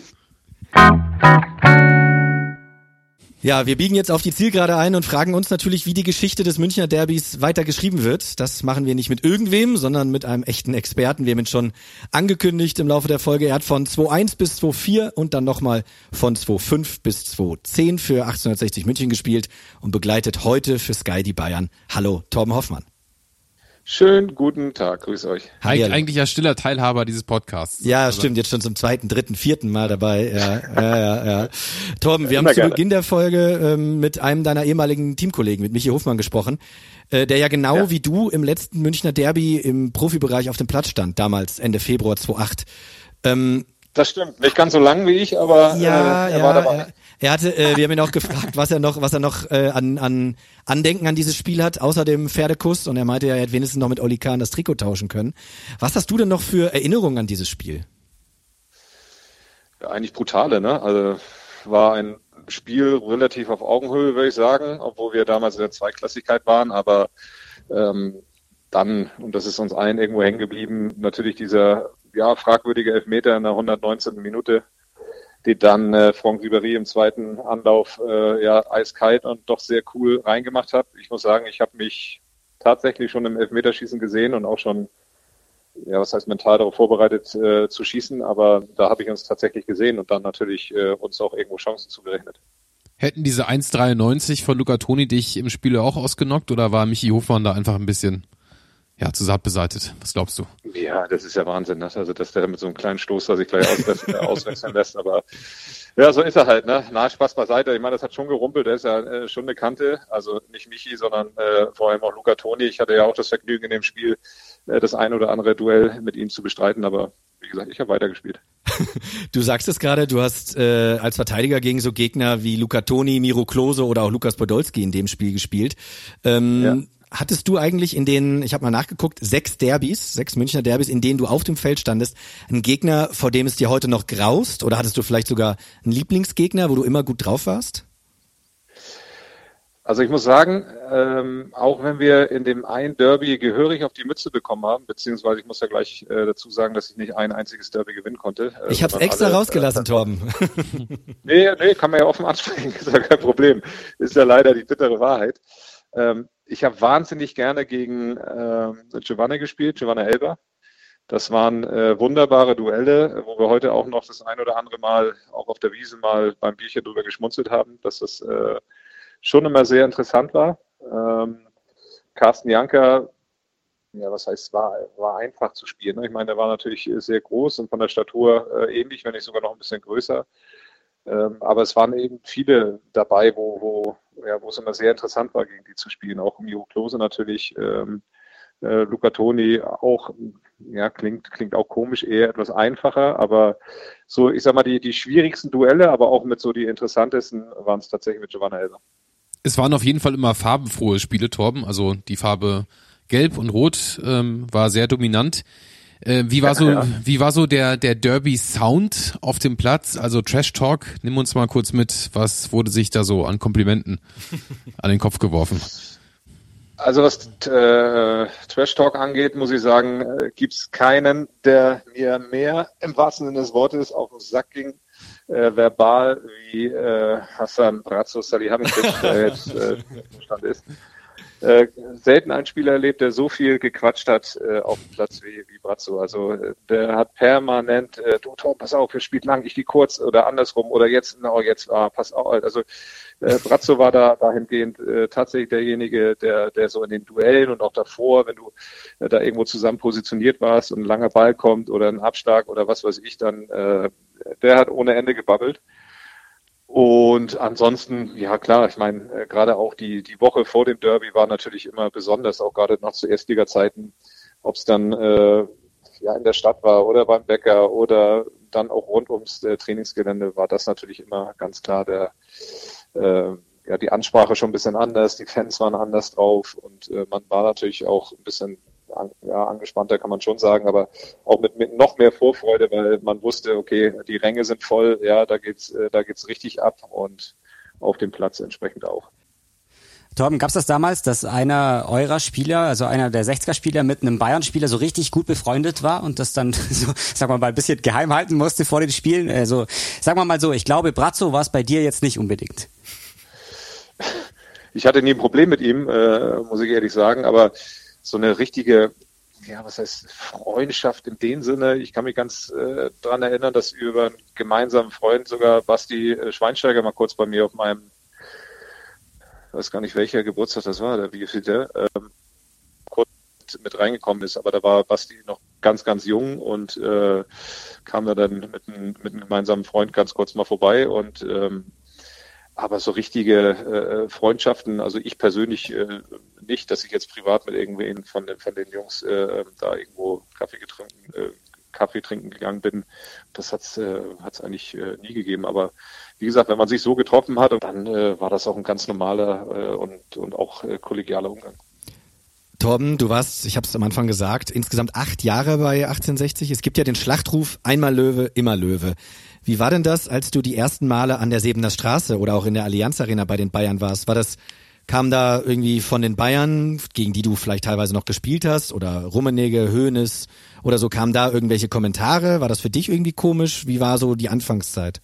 E: Ja, wir biegen jetzt auf die Zielgerade ein und fragen uns natürlich, wie die Geschichte des Münchner Derbys weiter geschrieben wird. Das machen wir nicht mit irgendwem, sondern mit einem echten Experten. Wir haben ihn schon angekündigt im Laufe der Folge. Er hat von zwei eins bis zwei vier und dann nochmal von zwei fünf bis zwei zehn für achtzehnhundertsechzig München gespielt und begleitet heute für Sky die Bayern. Hallo, Torben Hoffmann.
N: Schönen guten Tag, grüß euch.
C: Hi, eigentlich ja stiller Teilhaber dieses Podcasts.
E: Ja, also. Stimmt, jetzt schon zum zweiten, dritten, vierten Mal dabei. Ja, ja, ja, ja. Torben, wir haben zu Beginn der Folge ähm, mit einem deiner ehemaligen Teamkollegen, mit Michi Hofmann gesprochen, äh, der ja genau ja. wie du im letzten Münchner Derby im Profibereich auf dem Platz stand, damals Ende Februar zweitausendacht. Ähm,
N: das stimmt, nicht ganz so lang wie ich, aber
E: ja,
N: äh, er
E: ja,
N: war dabei.
E: Er, er hatte, äh, wir haben ihn auch gefragt, was er noch, was er noch äh, an, an Andenken an dieses Spiel hat, außer dem Pferdekuss. Und er meinte, er hätte wenigstens noch mit Oli Kahn das Trikot tauschen können. Was hast du denn noch für Erinnerungen an dieses Spiel?
N: Ja, eigentlich brutale, ne? Also war ein Spiel relativ auf Augenhöhe, würde ich sagen, obwohl wir damals in der Zweiklassigkeit waren, aber ähm, dann, und das ist uns allen irgendwo hängen geblieben, natürlich dieser ja fragwürdige Elfmeter in der hundertneunzehnten Minute, die dann äh, Franck Ribéry im zweiten Anlauf äh, ja eiskalt und doch sehr cool reingemacht hat. Ich muss sagen, ich habe mich tatsächlich schon im Elfmeterschießen gesehen und auch schon, ja, was heißt mental darauf vorbereitet äh, zu schießen, aber da habe ich uns tatsächlich gesehen und dann natürlich äh, uns auch irgendwo Chancen zugerechnet.
C: Hätten diese eins dreiundneunzig von Luca Toni dich im Spiel auch ausgenockt oder war Michi Hofmann da einfach ein bisschen ja, zu Saat beseitigt. Was glaubst du?
N: Ja, das ist ja Wahnsinn, ne? Also, dass der mit so einem kleinen Stoßer sich gleich auswechseln, auswechseln lässt, aber ja, so ist er halt, ne? Na, Spaß beiseite. Ich meine, das hat schon gerumpelt, der ist ja äh, schon eine Kante, also nicht Michi, sondern äh, vor allem auch Luca Toni. Ich hatte ja auch das Vergnügen in dem Spiel, äh, das ein oder andere Duell mit ihm zu bestreiten, aber wie gesagt, ich habe weitergespielt.
E: Du sagst es gerade, du hast äh, als Verteidiger gegen so Gegner wie Luca Toni, Miro Klose oder auch Lukas Podolski in dem Spiel gespielt. Ähm, ja. Hattest du eigentlich in den, ich habe mal nachgeguckt, sechs Derbys, sechs Münchner Derbys, in denen du auf dem Feld standest, einen Gegner, vor dem es dir heute noch graust? Oder hattest du vielleicht sogar einen Lieblingsgegner, wo du immer gut drauf warst?
N: Also ich muss sagen, ähm, auch wenn wir in dem einen Derby gehörig auf die Mütze bekommen haben, beziehungsweise ich muss ja gleich äh, dazu sagen, dass ich nicht ein einziges Derby gewinnen konnte. Äh,
E: ich habe es extra alle, rausgelassen, äh, Torben.
N: nee, nee, kann man ja offen ansprechen, ist ja kein Problem. Ist ja leider die bittere Wahrheit. Ähm, ich habe wahnsinnig gerne gegen äh, Giovanna gespielt, Giovanna Elber. Das waren äh, wunderbare Duelle, wo wir heute auch noch das ein oder andere Mal auch auf der Wiese mal beim Bierchen drüber geschmunzelt haben, dass das äh, schon immer sehr interessant war. Ähm, Carsten Janka, ja, was heißt, war, war einfach zu spielen. Ne? Ich meine, der war natürlich sehr groß und von der Statur äh, ähnlich, wenn nicht sogar noch ein bisschen größer. Ähm, aber es waren eben viele dabei, wo, wo, ja, wo es immer sehr interessant war, gegen die zu spielen. Auch Miro Klose natürlich, ähm, äh, Luca Toni auch, ja, klingt, klingt auch komisch, eher etwas einfacher, aber so, ich sag mal, die, die schwierigsten Duelle, aber auch mit so die interessantesten waren es tatsächlich mit Giovanna Elber.
C: Es waren auf jeden Fall immer farbenfrohe Spiele, Torben. Also die Farbe Gelb und Rot ähm, war sehr dominant. Äh, wie war so, ja. wie war so der der Derby-Sound auf dem Platz? Also Trash Talk, nimm uns mal kurz mit. Was wurde sich da so an Komplimenten an den Kopf geworfen?
N: Also was äh, Trash Talk angeht, muss ich sagen, äh, gibt's keinen, der mir mehr im wahrsten Sinne des Wortes auf den Sack ging. Äh, verbal wie äh, Hassan Brazzo Salihamidzic, der jetzt äh, im Stand ist. Äh, selten einen Spieler erlebt, der so viel gequatscht hat äh, auf dem Platz wie, wie Brazzo. Also äh, der hat permanent, äh, du Tor, pass auf, wir spielen lang, ich gehe kurz oder andersrum oder jetzt, no, jetzt, ah, pass auf. Also äh, Brazzo war da dahingehend äh, tatsächlich derjenige, der, der so in den Duellen und auch davor, wenn du äh, da irgendwo zusammen positioniert warst und ein langer Ball kommt oder ein Abschlag oder was weiß ich, dann äh, der hat ohne Ende gebabbelt. Und ansonsten, ja klar, ich meine, äh, gerade auch die die Woche vor dem Derby war natürlich immer besonders, auch gerade noch zu Erstliga-Zeiten, ob es dann äh, ja in der Stadt war oder beim Bäcker oder dann auch rund ums äh, Trainingsgelände, war das natürlich immer ganz klar der äh, ja die Ansprache schon ein bisschen anders, die Fans waren anders drauf und äh, man war natürlich auch ein bisschen an, ja, angespannter, kann man schon sagen, aber auch mit, mit noch mehr Vorfreude, weil man wusste, okay, die Ränge sind voll, ja, da geht's, äh, da geht's richtig ab und auf dem Platz entsprechend auch.
D: Torben, gab's das damals, dass einer eurer Spieler, also einer der sechziger-Spieler mit einem Bayern-Spieler so richtig gut befreundet war und das dann so, sagen wir mal, ein bisschen geheim halten musste vor den Spielen? Also, sagen wir mal so, ich glaube, Brazzo war es bei dir jetzt nicht unbedingt.
N: Ich hatte nie ein Problem mit ihm, äh, muss ich ehrlich sagen, aber so eine richtige, ja, was heißt Freundschaft in dem Sinne. Ich kann mich ganz äh, dran erinnern, dass über einen gemeinsamen Freund sogar Basti äh, Schweinsteiger mal kurz bei mir auf meinem, weiß gar nicht welcher Geburtstag das war, der wie viel der, ähm, kurz mit reingekommen ist. Aber da war Basti noch ganz, ganz jung und äh, kam da dann mit, ein, mit einem gemeinsamen Freund ganz kurz mal vorbei und ähm, aber so richtige äh, Freundschaften, also ich persönlich äh, nicht, dass ich jetzt privat mit irgendwen von den, von den Jungs äh, da irgendwo Kaffee getrunken, äh, Kaffee trinken gegangen bin. Das hat's äh, hat's eigentlich äh, nie gegeben. Aber wie gesagt, wenn man sich so getroffen hat, dann äh, war das auch ein ganz normaler äh, und und auch äh, kollegialer Umgang.
E: Torben, du warst, ich habe es am Anfang gesagt, insgesamt acht Jahre bei achtzehnhundertsechzig. Es gibt ja den Schlachtruf, einmal Löwe, immer Löwe. Wie war denn das, als du die ersten Male an der Sebener Straße oder auch in der Allianz Arena bei den Bayern warst? War das, kam da irgendwie von den Bayern, gegen die du vielleicht teilweise noch gespielt hast, oder Rummenigge, Hoeneß oder so, kamen da irgendwelche Kommentare? War das für dich irgendwie komisch? Wie war so die Anfangszeit?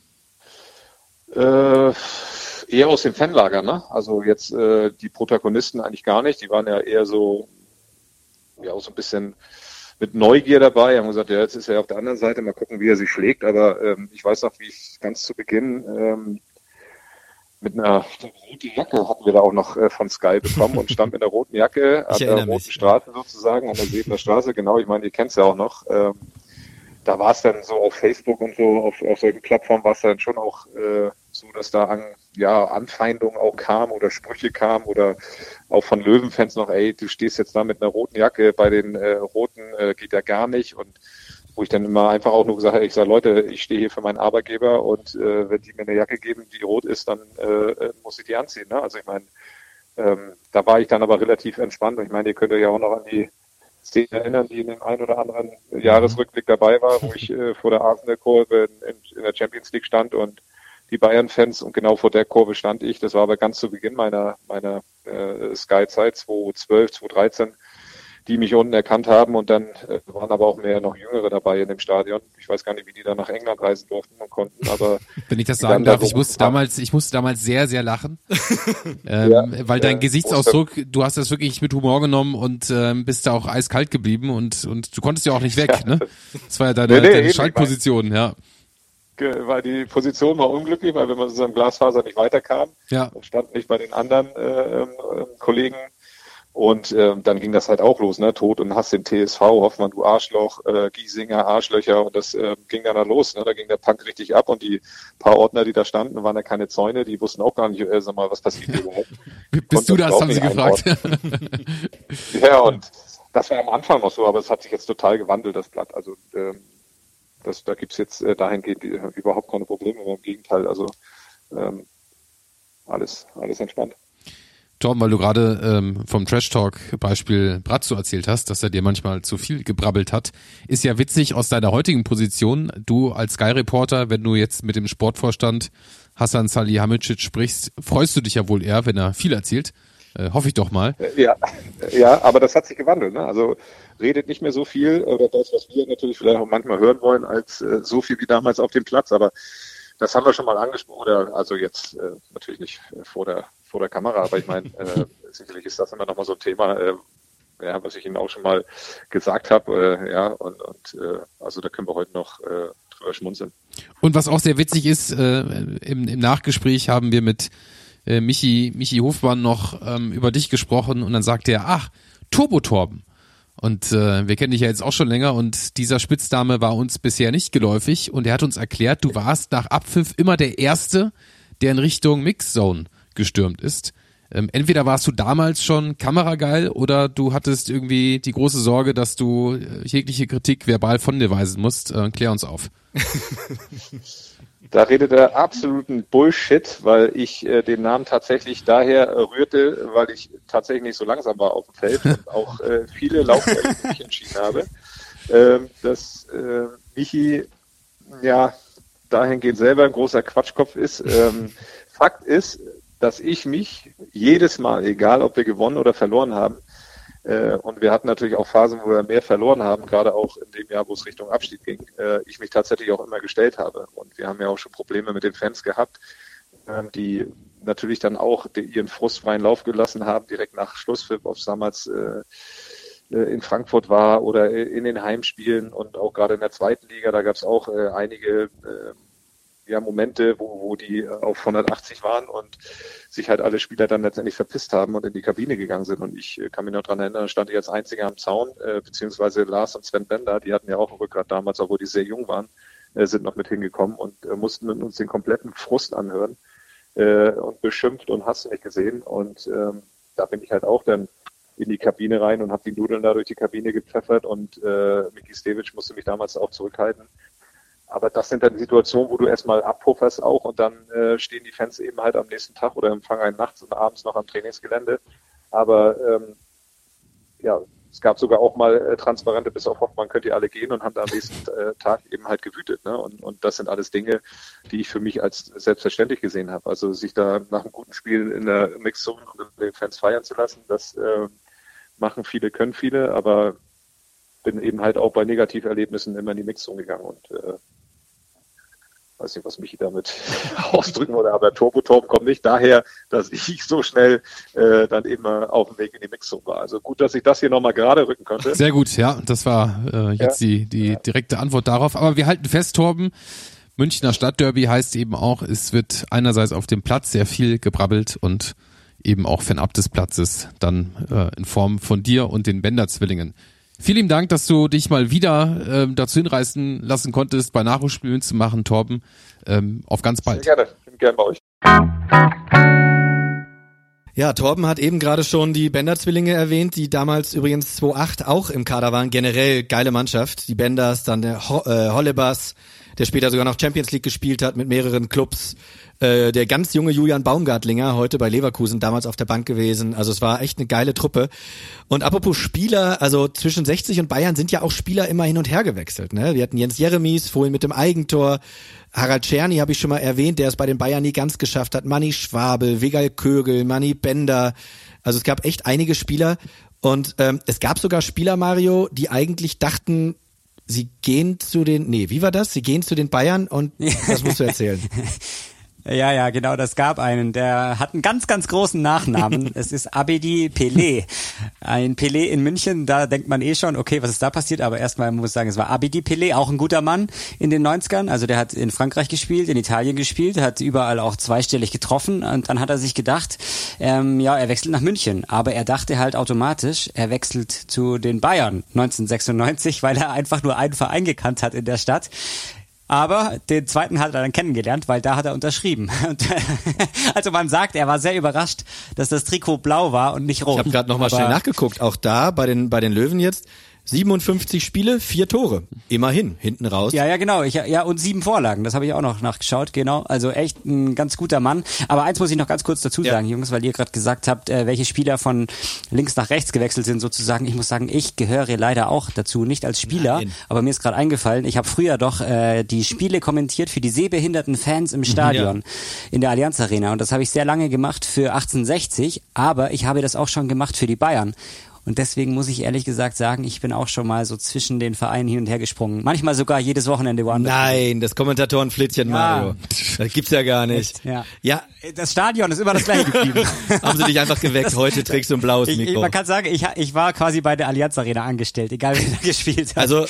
N: Äh, eher aus dem Fanlager, ne? Also jetzt äh, die Protagonisten eigentlich gar nicht. Die waren ja eher so, ja, auch so ein bisschen mit Neugier dabei. Haben gesagt, ja, jetzt ist er auf der anderen Seite, mal gucken, wie er sich schlägt. Aber ähm, ich weiß noch, wie ich ganz zu Beginn ähm, mit einer roten Jacke hatten wir da auch noch äh, von Sky bekommen und stand mit einer roten Jacke an der roten mich. Straße sozusagen, an der Sebener Straße, genau, ich meine, ihr kennt's ja auch noch. Ähm, da war es dann so auf Facebook und so, auf, auf solchen Plattformen war es dann schon auch äh, so, dass da an, ja, Anfeindungen auch kamen oder Sprüche kamen oder auch von Löwenfans noch, ey, du stehst jetzt da mit einer roten Jacke, bei den äh, Roten äh, geht ja gar nicht, und wo ich dann immer einfach auch nur gesagt habe, ich sage, Leute, ich stehe hier für meinen Arbeitgeber, und äh, wenn die mir eine Jacke geben, die rot ist, dann äh, muss ich die anziehen. Ne? Also ich meine, ähm, da war ich dann aber relativ entspannt, und ich meine, ihr könnt euch ja auch noch an die Szene erinnern, die in dem einen oder anderen Jahresrückblick dabei war, wo ich äh, vor der Arsenal-Kurve in, in der Champions League stand und die Bayern-Fans, und genau vor der Kurve stand ich. Das war aber ganz zu Beginn meiner meiner äh, Sky-Zeit, zwanzig zwölf, zwanzig dreizehn, die mich unten erkannt haben, und dann äh, waren aber auch mehr noch Jüngere dabei in dem Stadion. Ich weiß gar nicht, wie die da nach England reisen durften und konnten, aber
C: wenn ich das sagen darf, ich musste damals, ich musste damals sehr, sehr lachen, ähm, ja, weil dein äh, Gesichtsausdruck, du hast das wirklich mit Humor genommen und ähm, bist da auch eiskalt geblieben, und und du konntest ja auch nicht weg, ja. Ne? Das war ja deine, nee, nee, deine Schaltposition, ja.
N: Weil die Position war unglücklich, weil wenn man so einem Glasfaser nicht weiterkam,
C: ja.
N: und stand nicht bei den anderen äh, äh, Kollegen. Und äh, dann ging das halt auch los, ne? Tod und Hass im T S V, Hoffmann, du Arschloch, äh, Giesinger, Arschlöcher, und das äh, ging dann da los, ne? Da ging der Punk richtig ab, und die paar Ordner, die da standen, waren ja keine Zäune, die wussten auch gar nicht, äh, sag mal, was passiert hier überhaupt.
C: Bist du das, haben sie gefragt.
N: Ja, und das war am Anfang noch so, aber es hat sich jetzt total gewandelt, das Blatt. Also ähm, das, da gibt's jetzt äh, dahingehend äh, überhaupt keine Probleme mehr, im Gegenteil, also ähm, alles, alles entspannt.
C: Torben, weil du gerade ähm, vom Trash-Talk-Beispiel Brazzo erzählt hast, dass er dir manchmal zu viel gebrabbelt hat, ist ja witzig aus deiner heutigen Position, du als Sky-Reporter, wenn du jetzt mit dem Sportvorstand Hasan Salihamidzic sprichst, freust du dich ja wohl eher, wenn er viel erzählt, äh, hoffe ich doch mal.
N: Ja, ja, aber das hat sich gewandelt, ne? Also redet nicht mehr so viel, oder das, was wir natürlich vielleicht auch manchmal hören wollen, als äh, so viel wie damals auf dem Platz, aber das haben wir schon mal angesprochen, oder also jetzt äh, natürlich nicht äh, vor der vor der Kamera, aber ich meine, äh, sicherlich ist das immer noch mal so ein Thema, äh, ja, was ich Ihnen auch schon mal gesagt habe, äh, ja, und, und äh, also da können wir heute noch äh, drüber schmunzeln.
C: Und was auch sehr witzig ist, äh, im, im Nachgespräch haben wir mit äh, Michi Michi Hofmann noch ähm, über dich gesprochen, und dann sagte er, ach, Turbo Torben. Und äh, wir kennen dich ja jetzt auch schon länger, und dieser Spitzname war uns bisher nicht geläufig, und er hat uns erklärt, du warst nach Abpfiff immer der Erste, der in Richtung Mixzone gestürmt ist. Ähm, entweder warst du damals schon kamerageil, oder du hattest irgendwie die große Sorge, dass du äh, jegliche Kritik verbal von dir weisen musst. Äh, klär uns auf.
N: Da redet er absoluten Bullshit, weil ich äh, den Namen tatsächlich daher äh, rührte, weil ich tatsächlich nicht so langsam war auf dem Feld und auch äh, viele Laufwege für mich entschieden habe. Ähm, dass äh, Michi ja dahingehend selber ein großer Quatschkopf ist. Ähm, Fakt ist, dass ich mich jedes Mal, egal ob wir gewonnen oder verloren haben, äh, und wir hatten natürlich auch Phasen, wo wir mehr verloren haben, gerade auch in dem Jahr, wo es Richtung Abstieg ging, äh, ich mich tatsächlich auch immer gestellt habe. Und wir haben ja auch schon Probleme mit den Fans gehabt, äh, die natürlich dann auch die, ihren frustfreien Lauf gelassen haben, direkt nach Schlusspfiff, ob es damals äh, in Frankfurt war oder in den Heimspielen, und auch gerade in der zweiten Liga, da gab es auch äh, einige äh, ja, Momente, wo, wo die auf hundertachtzig waren und sich halt alle Spieler dann letztendlich verpisst haben und in die Kabine gegangen sind. Und ich kann mich noch dran erinnern, da stand ich als Einziger am Zaun, äh, beziehungsweise Lars und Sven Bender, die hatten ja auch ein Rückgrat damals, obwohl die sehr jung waren, äh, sind noch mit hingekommen und äh, mussten uns den kompletten Frust anhören äh, und beschimpft und hast du nicht gesehen. Und ähm, da bin ich halt auch dann in die Kabine rein und habe die Nudeln da durch die Kabine gepfeffert, und äh, Miki Stevic musste mich damals auch zurückhalten. Aber das sind dann Situationen, wo du erstmal abpufferst auch, und dann äh, stehen die Fans eben halt am nächsten Tag oder empfangen einen nachts und abends noch am Trainingsgelände. Aber ähm, ja, es gab sogar auch mal äh, Transparente, bis auf Hoffmann könnt ihr alle gehen, und haben da am nächsten äh, Tag eben halt gewütet. Ne? Und, und das sind alles Dinge, die ich für mich als selbstverständlich gesehen habe. Also sich da nach einem guten Spiel in der Mixzone und den Fans feiern zu lassen, das äh, machen viele, können viele, aber bin eben halt auch bei Negativerlebnissen immer in die Mixzone gegangen, und äh, weiß nicht, was Michi damit ausdrücken wollte, aber Turbo Torben kommt nicht daher, dass ich so schnell äh, dann eben auf dem Weg in die Mixzone war. Also gut, dass ich das hier nochmal gerade rücken konnte.
C: Sehr gut, ja, das war äh, jetzt ja. die, die ja. direkte Antwort darauf. Aber wir halten fest, Torben, Münchner Stadtderby heißt eben auch, es wird einerseits auf dem Platz sehr viel gebrabbelt und eben auch fernab des Platzes dann äh, in Form von dir und den Bender-Zwillingen. Vielen Dank, dass du dich mal wieder äh, dazu hinreißen lassen konntest, bei Nachholspielen zu machen, Torben. Ähm, auf ganz bald.
N: Sehr gerne, ich bin gerne bei euch.
E: Ja, Torben hat eben gerade schon die Bender-Zwillinge erwähnt, die damals übrigens zweitausendacht auch im Kader waren. Generell geile Mannschaft. Die Benders, dann der Ho- äh, Hollebas, der später sogar noch Champions League gespielt hat mit mehreren Clubs. Äh, der ganz junge Julian Baumgartlinger, heute bei Leverkusen, damals auf der Bank gewesen. Also es war echt eine geile Truppe. Und apropos Spieler, also zwischen sechzig und Bayern sind ja auch Spieler immer hin und her gewechselt. Ne? Wir hatten Jens Jeremies, vorhin mit dem Eigentor. Harald Czerny habe ich schon mal erwähnt, der es bei den Bayern nie ganz geschafft hat. Manni Schwabel, Wigal Kögel, Manni Bender. Also es gab echt einige Spieler. Und ähm, es gab sogar Spieler, Mario, die eigentlich dachten, sie gehen zu den, nee, wie war das? Sie gehen zu den Bayern und das musst du erzählen.
D: Ja, ja, genau, das gab einen, der hat einen ganz, ganz großen Nachnamen. Es ist Abedi Pelé. Ein Pelé in München, da denkt man eh schon, okay, was ist da passiert? Aber erstmal muss ich sagen, es war Abedi Pelé, auch ein guter Mann in den neunzigern. Also der hat in Frankreich gespielt, in Italien gespielt, hat überall auch zweistellig getroffen. Und dann hat er sich gedacht, ähm, ja, er wechselt nach München. Aber er dachte halt automatisch, er wechselt zu den Bayern neunzehnhundertsechsundneunzig, weil er einfach nur einen Verein gekannt hat in der Stadt. Aber den zweiten hat er dann kennengelernt, weil da hat er unterschrieben. Und, also man sagt, er war sehr überrascht, dass das Trikot blau war und nicht rot.
E: Ich habe gerade nochmal schnell nachgeguckt, auch da bei den bei den Löwen jetzt. siebenundfünfzig Spiele, vier Tore. Immerhin, hinten raus.
D: Ja, ja, genau. Ich, ja, und sieben Vorlagen. Das habe ich auch noch nachgeschaut. Genau. Also echt ein ganz guter Mann. Aber eins muss ich noch ganz kurz dazu sagen, ja. Jungs, weil ihr gerade gesagt habt, äh, welche Spieler von links nach rechts gewechselt sind sozusagen. Ich muss sagen, ich gehöre leider auch dazu. Nicht als Spieler, Nein. aber mir ist gerade eingefallen, ich habe früher doch äh, die Spiele kommentiert für die sehbehinderten Fans im Stadion ja. in der Allianz Arena. Und das habe ich sehr lange gemacht für achtzehnhundertsechzig. Aber ich habe das auch schon gemacht für die Bayern. Und deswegen muss ich ehrlich gesagt sagen, ich bin auch schon mal so zwischen den Vereinen hin und her gesprungen. Manchmal sogar jedes Wochenende woanders.
E: Nein, das Kommentatorenflittchen, ja. Mario. Das gibt's ja gar nicht.
D: Echt? Ja.
E: ja.
D: Das Stadion ist immer das gleiche geblieben.
E: Haben sie dich einfach geweckt, heute trägst du ein blaues Mikro.
D: Ich, ich, man kann sagen, ich, ich war quasi bei der Allianz Arena angestellt, egal wer da gespielt hat.
E: Also,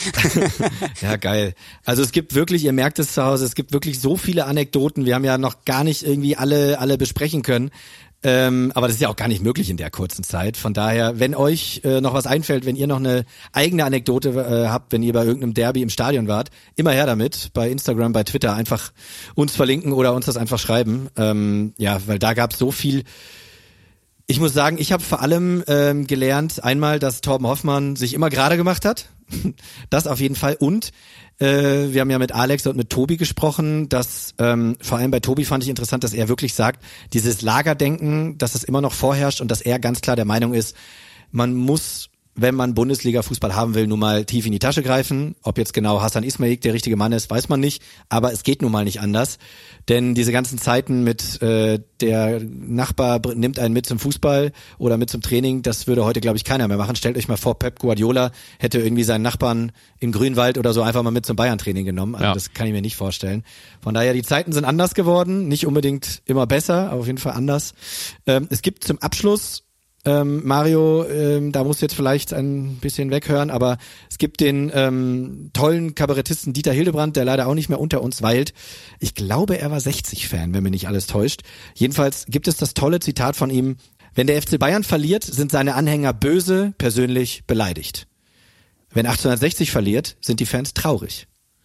E: ja geil. Also es gibt wirklich, ihr merkt es zu Hause, es gibt wirklich so viele Anekdoten. Wir haben ja noch gar nicht irgendwie alle alle besprechen können. Ähm, aber das ist ja auch gar nicht möglich in der kurzen Zeit. Von daher, wenn euch äh, noch was einfällt, wenn ihr noch eine eigene Anekdote äh, habt, wenn ihr bei irgendeinem Derby im Stadion wart, immer her damit. Bei Instagram, bei Twitter einfach uns verlinken oder uns das einfach schreiben. Ähm, ja, weil da gab es so viel. Ich muss sagen, ich habe vor allem ähm, gelernt, einmal, dass Torben Hoffmann sich immer gerade gemacht hat. Das auf jeden Fall. Und äh, wir haben ja mit Alex und mit Tobi gesprochen, dass ähm, vor allem bei Tobi fand ich interessant, dass er wirklich sagt, dieses Lagerdenken, dass es immer noch vorherrscht und dass er ganz klar der Meinung ist, man muss, wenn man Bundesliga-Fußball haben will, nun mal tief in die Tasche greifen. Ob jetzt genau Hasan Ismail der richtige Mann ist, weiß man nicht. Aber es geht nun mal nicht anders. Denn diese ganzen Zeiten mit äh, der Nachbar nimmt einen mit zum Fußball oder mit zum Training, das würde heute, glaube ich, keiner mehr machen. Stellt euch mal vor, Pep Guardiola hätte irgendwie seinen Nachbarn im Grünwald oder so einfach mal mit zum Bayern-Training genommen. Also ja. Das kann ich mir nicht vorstellen. Von daher, die Zeiten sind anders geworden. Nicht unbedingt immer besser, aber auf jeden Fall anders. Ähm, es gibt zum Abschluss Ähm, Mario, ähm, da musst du jetzt vielleicht ein bisschen weghören, aber es gibt den ähm, tollen Kabarettisten Dieter Hildebrand, der leider auch nicht mehr unter uns weilt. Ich glaube, er war sechzig-Fan, wenn mich nicht alles täuscht. Jedenfalls gibt es das tolle Zitat von ihm: Wenn der F C Bayern verliert, sind seine Anhänger böse, persönlich beleidigt. Wenn achtzehnhundertsechzig verliert, sind die Fans traurig.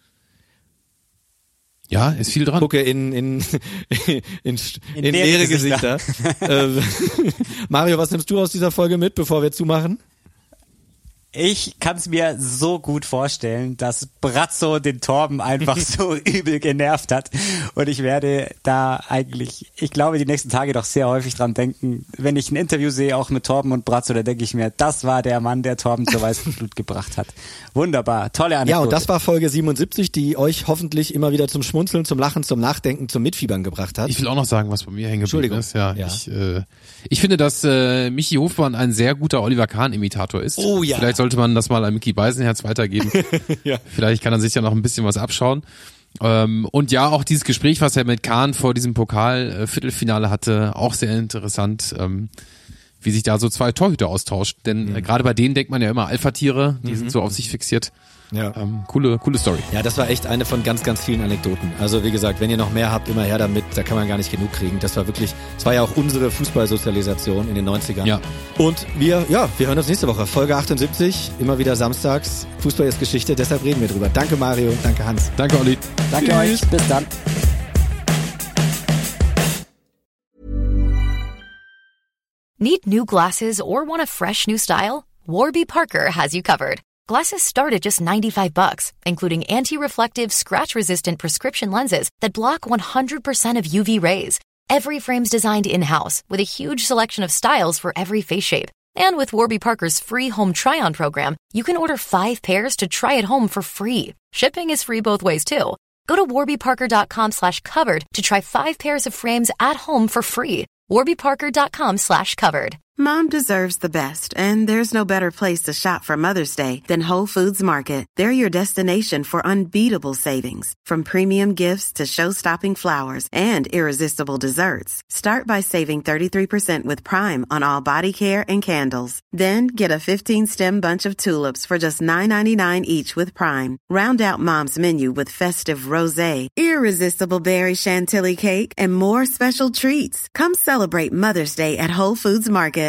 C: Ja, ist viel dran.
E: Gucke in in in, in, in leere Gesichter. Gesichter. Mario, was nimmst du aus dieser Folge mit, bevor wir zumachen?
D: Ich kann es mir so gut vorstellen, dass Brazzo den Torben einfach so übel genervt hat. Und ich werde da eigentlich, ich glaube, die nächsten Tage doch sehr häufig dran denken. Wenn ich ein Interview sehe, auch mit Torben und Brazzo, da denke ich mir, das war der Mann, der Torben zur weißen Flut gebracht hat. Wunderbar, tolle Anekdote.
E: Ja, und das war Folge siebenundsiebzig, die euch hoffentlich immer wieder zum Schmunzeln, zum Lachen, zum Nachdenken, zum Mitfiebern gebracht hat.
C: Ich will auch noch sagen, was bei mir hängen geblieben ist. Ja,
E: ja.
C: Ich, äh, ich finde, dass äh, Michi Hofmann ein sehr guter Oliver Kahn-Imitator ist.
E: Oh ja.
C: Vielleicht sollte man das mal an Micky Beisenherz weitergeben. Ja. Vielleicht kann er sich ja noch ein bisschen was abschauen. Ähm, und ja, auch dieses Gespräch, was er mit Kahn vor diesem Pokal-Viertelfinale hatte, auch sehr interessant. Ähm, wie sich da so zwei Torhüter austauschen. Denn mhm. äh, gerade bei denen denkt man ja immer Alpha-Tiere, die mhm. sind so auf sich fixiert. Ja. Ähm, coole, coole Story.
E: Ja, das war echt eine von ganz, ganz vielen Anekdoten. Also wie gesagt, wenn ihr noch mehr habt, immer her damit, da kann man gar nicht genug kriegen. Das war wirklich, das war ja auch unsere Fußballsozialisation in den neunzigern.
C: Ja.
E: Und wir, ja, wir hören uns nächste Woche. Folge achtundsiebzig, immer wieder samstags. Fußball ist Geschichte, deshalb reden wir drüber. Danke Mario, danke Hans.
C: Danke Olli.
D: Danke Tschüss. Euch, bis dann.
O: Need new glasses or want a fresh new style? Warby Parker has you covered. Glasses start at just ninety-five bucks, including anti-reflective, scratch-resistant prescription lenses that block one hundred percent of U V rays. Every frame's designed in-house with a huge selection of styles for every face shape. And with Warby Parker's free home try-on program, you can order five pairs to try at home for free. Shipping is free both ways, too. Go to warbyparker.com slash covered to try five pairs of frames at home for free. warbyparker.com slash covered.
P: Mom deserves the best, and there's no better place to shop for Mother's Day than Whole Foods Market. They're your destination for unbeatable savings, from premium gifts to show-stopping flowers and irresistible desserts. Start by saving thirty-three percent with Prime on all body care and candles. Then get a fifteen-stem bunch of tulips for just nine ninety-nine each with Prime. Round out Mom's menu with festive rosé, irresistible berry chantilly cake, and more special treats. Come celebrate Mother's Day at Whole Foods Market.